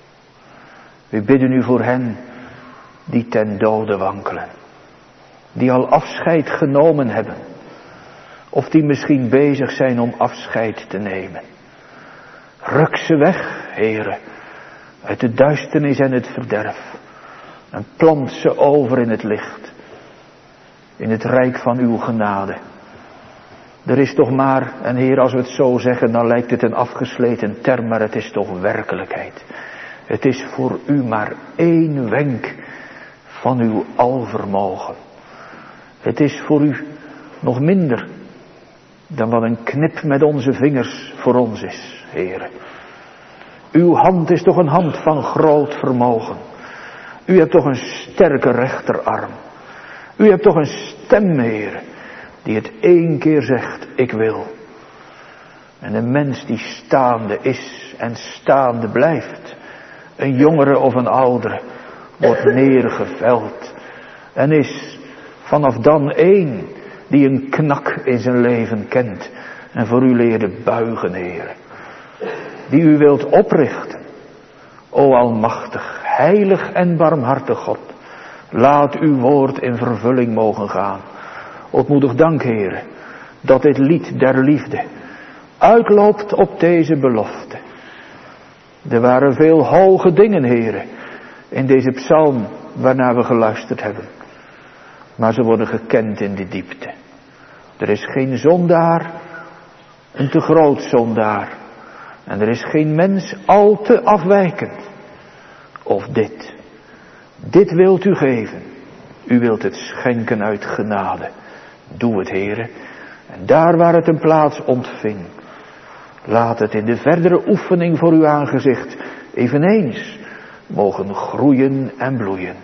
We bidden u voor hen die ten dode wankelen. Die al afscheid genomen hebben. Of die misschien bezig zijn om afscheid te nemen. Ruk ze weg, Heere. Uit de duisternis en het verderf. En plant ze over in het licht. In het rijk van uw genade. Er is toch maar, en Heer, als we het zo zeggen, dan lijkt het een afgesleten term, maar het is toch werkelijkheid. Het is voor u maar één wenk van uw alvermogen. Het is voor u nog minder dan wat een knip met onze vingers voor ons is, Heer. Uw hand is toch een hand van groot vermogen. U hebt toch een sterke rechterarm. U hebt toch een stem, Heer, die het één keer zegt, ik wil. En een mens die staande is en staande blijft, een jongere of een oudere, wordt neergeveld. En is vanaf dan één die een knak in zijn leven kent en voor u leerde buigen, Heer. Die u wilt oprichten. O almachtig, heilig en barmhartig God. Laat uw woord in vervulling mogen gaan. Ootmoedig dank, Heere, dat dit lied der liefde uitloopt op deze belofte. Er waren veel hoge dingen, Heere, in deze psalm waarnaar we geluisterd hebben. Maar ze worden gekend in de diepte. Er is geen zondaar, een te groot zondaar. En er is geen mens al te afwijkend. Of dit wilt u geven. U wilt het schenken uit genade. Doe het, Heere. En daar waar het een plaats ontving, laat het in de verdere oefening voor uw aangezicht eveneens mogen groeien en bloeien.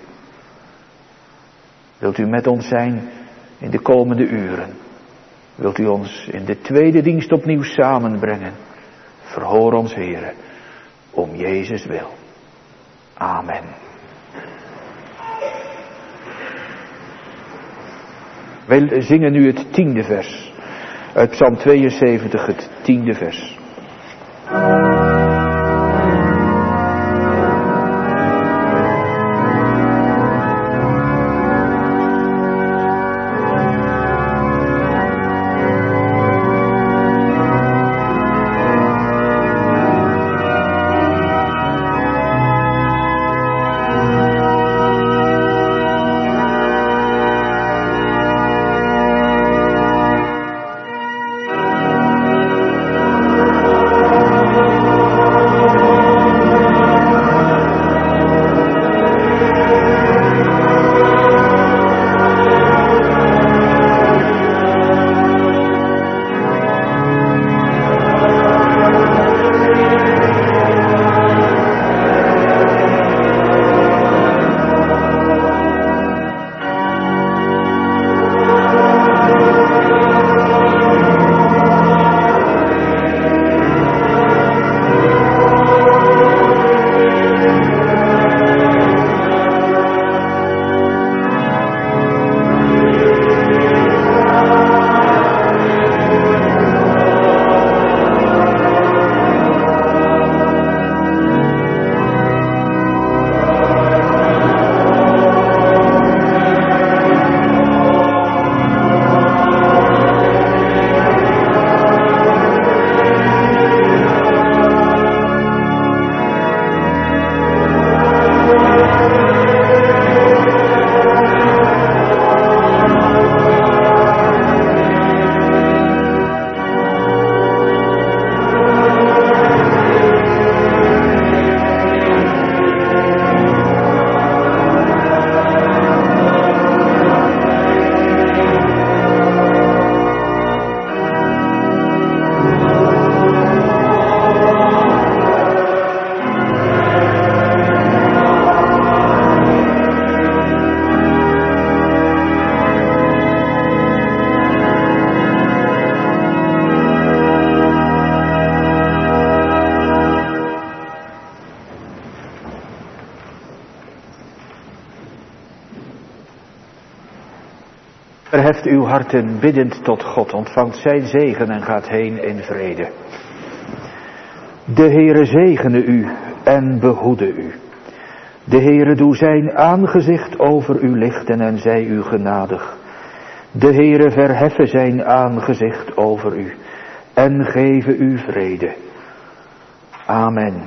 Wilt u met ons zijn in de komende uren? Wilt u ons in de tweede dienst opnieuw samenbrengen? Verhoor ons, Heere, om Jezus wil. Amen. Wij zingen nu het 10e vers. Uit Psalm 72, het 10e vers. Verheft uw harten biddend tot God, ontvangt zijn zegen en gaat heen in vrede. De Heere zegene u en behoede u. De Heere doe zijn aangezicht over u lichten en zij u genadig. De Heere verheffe zijn aangezicht over u en geven u vrede. Amen.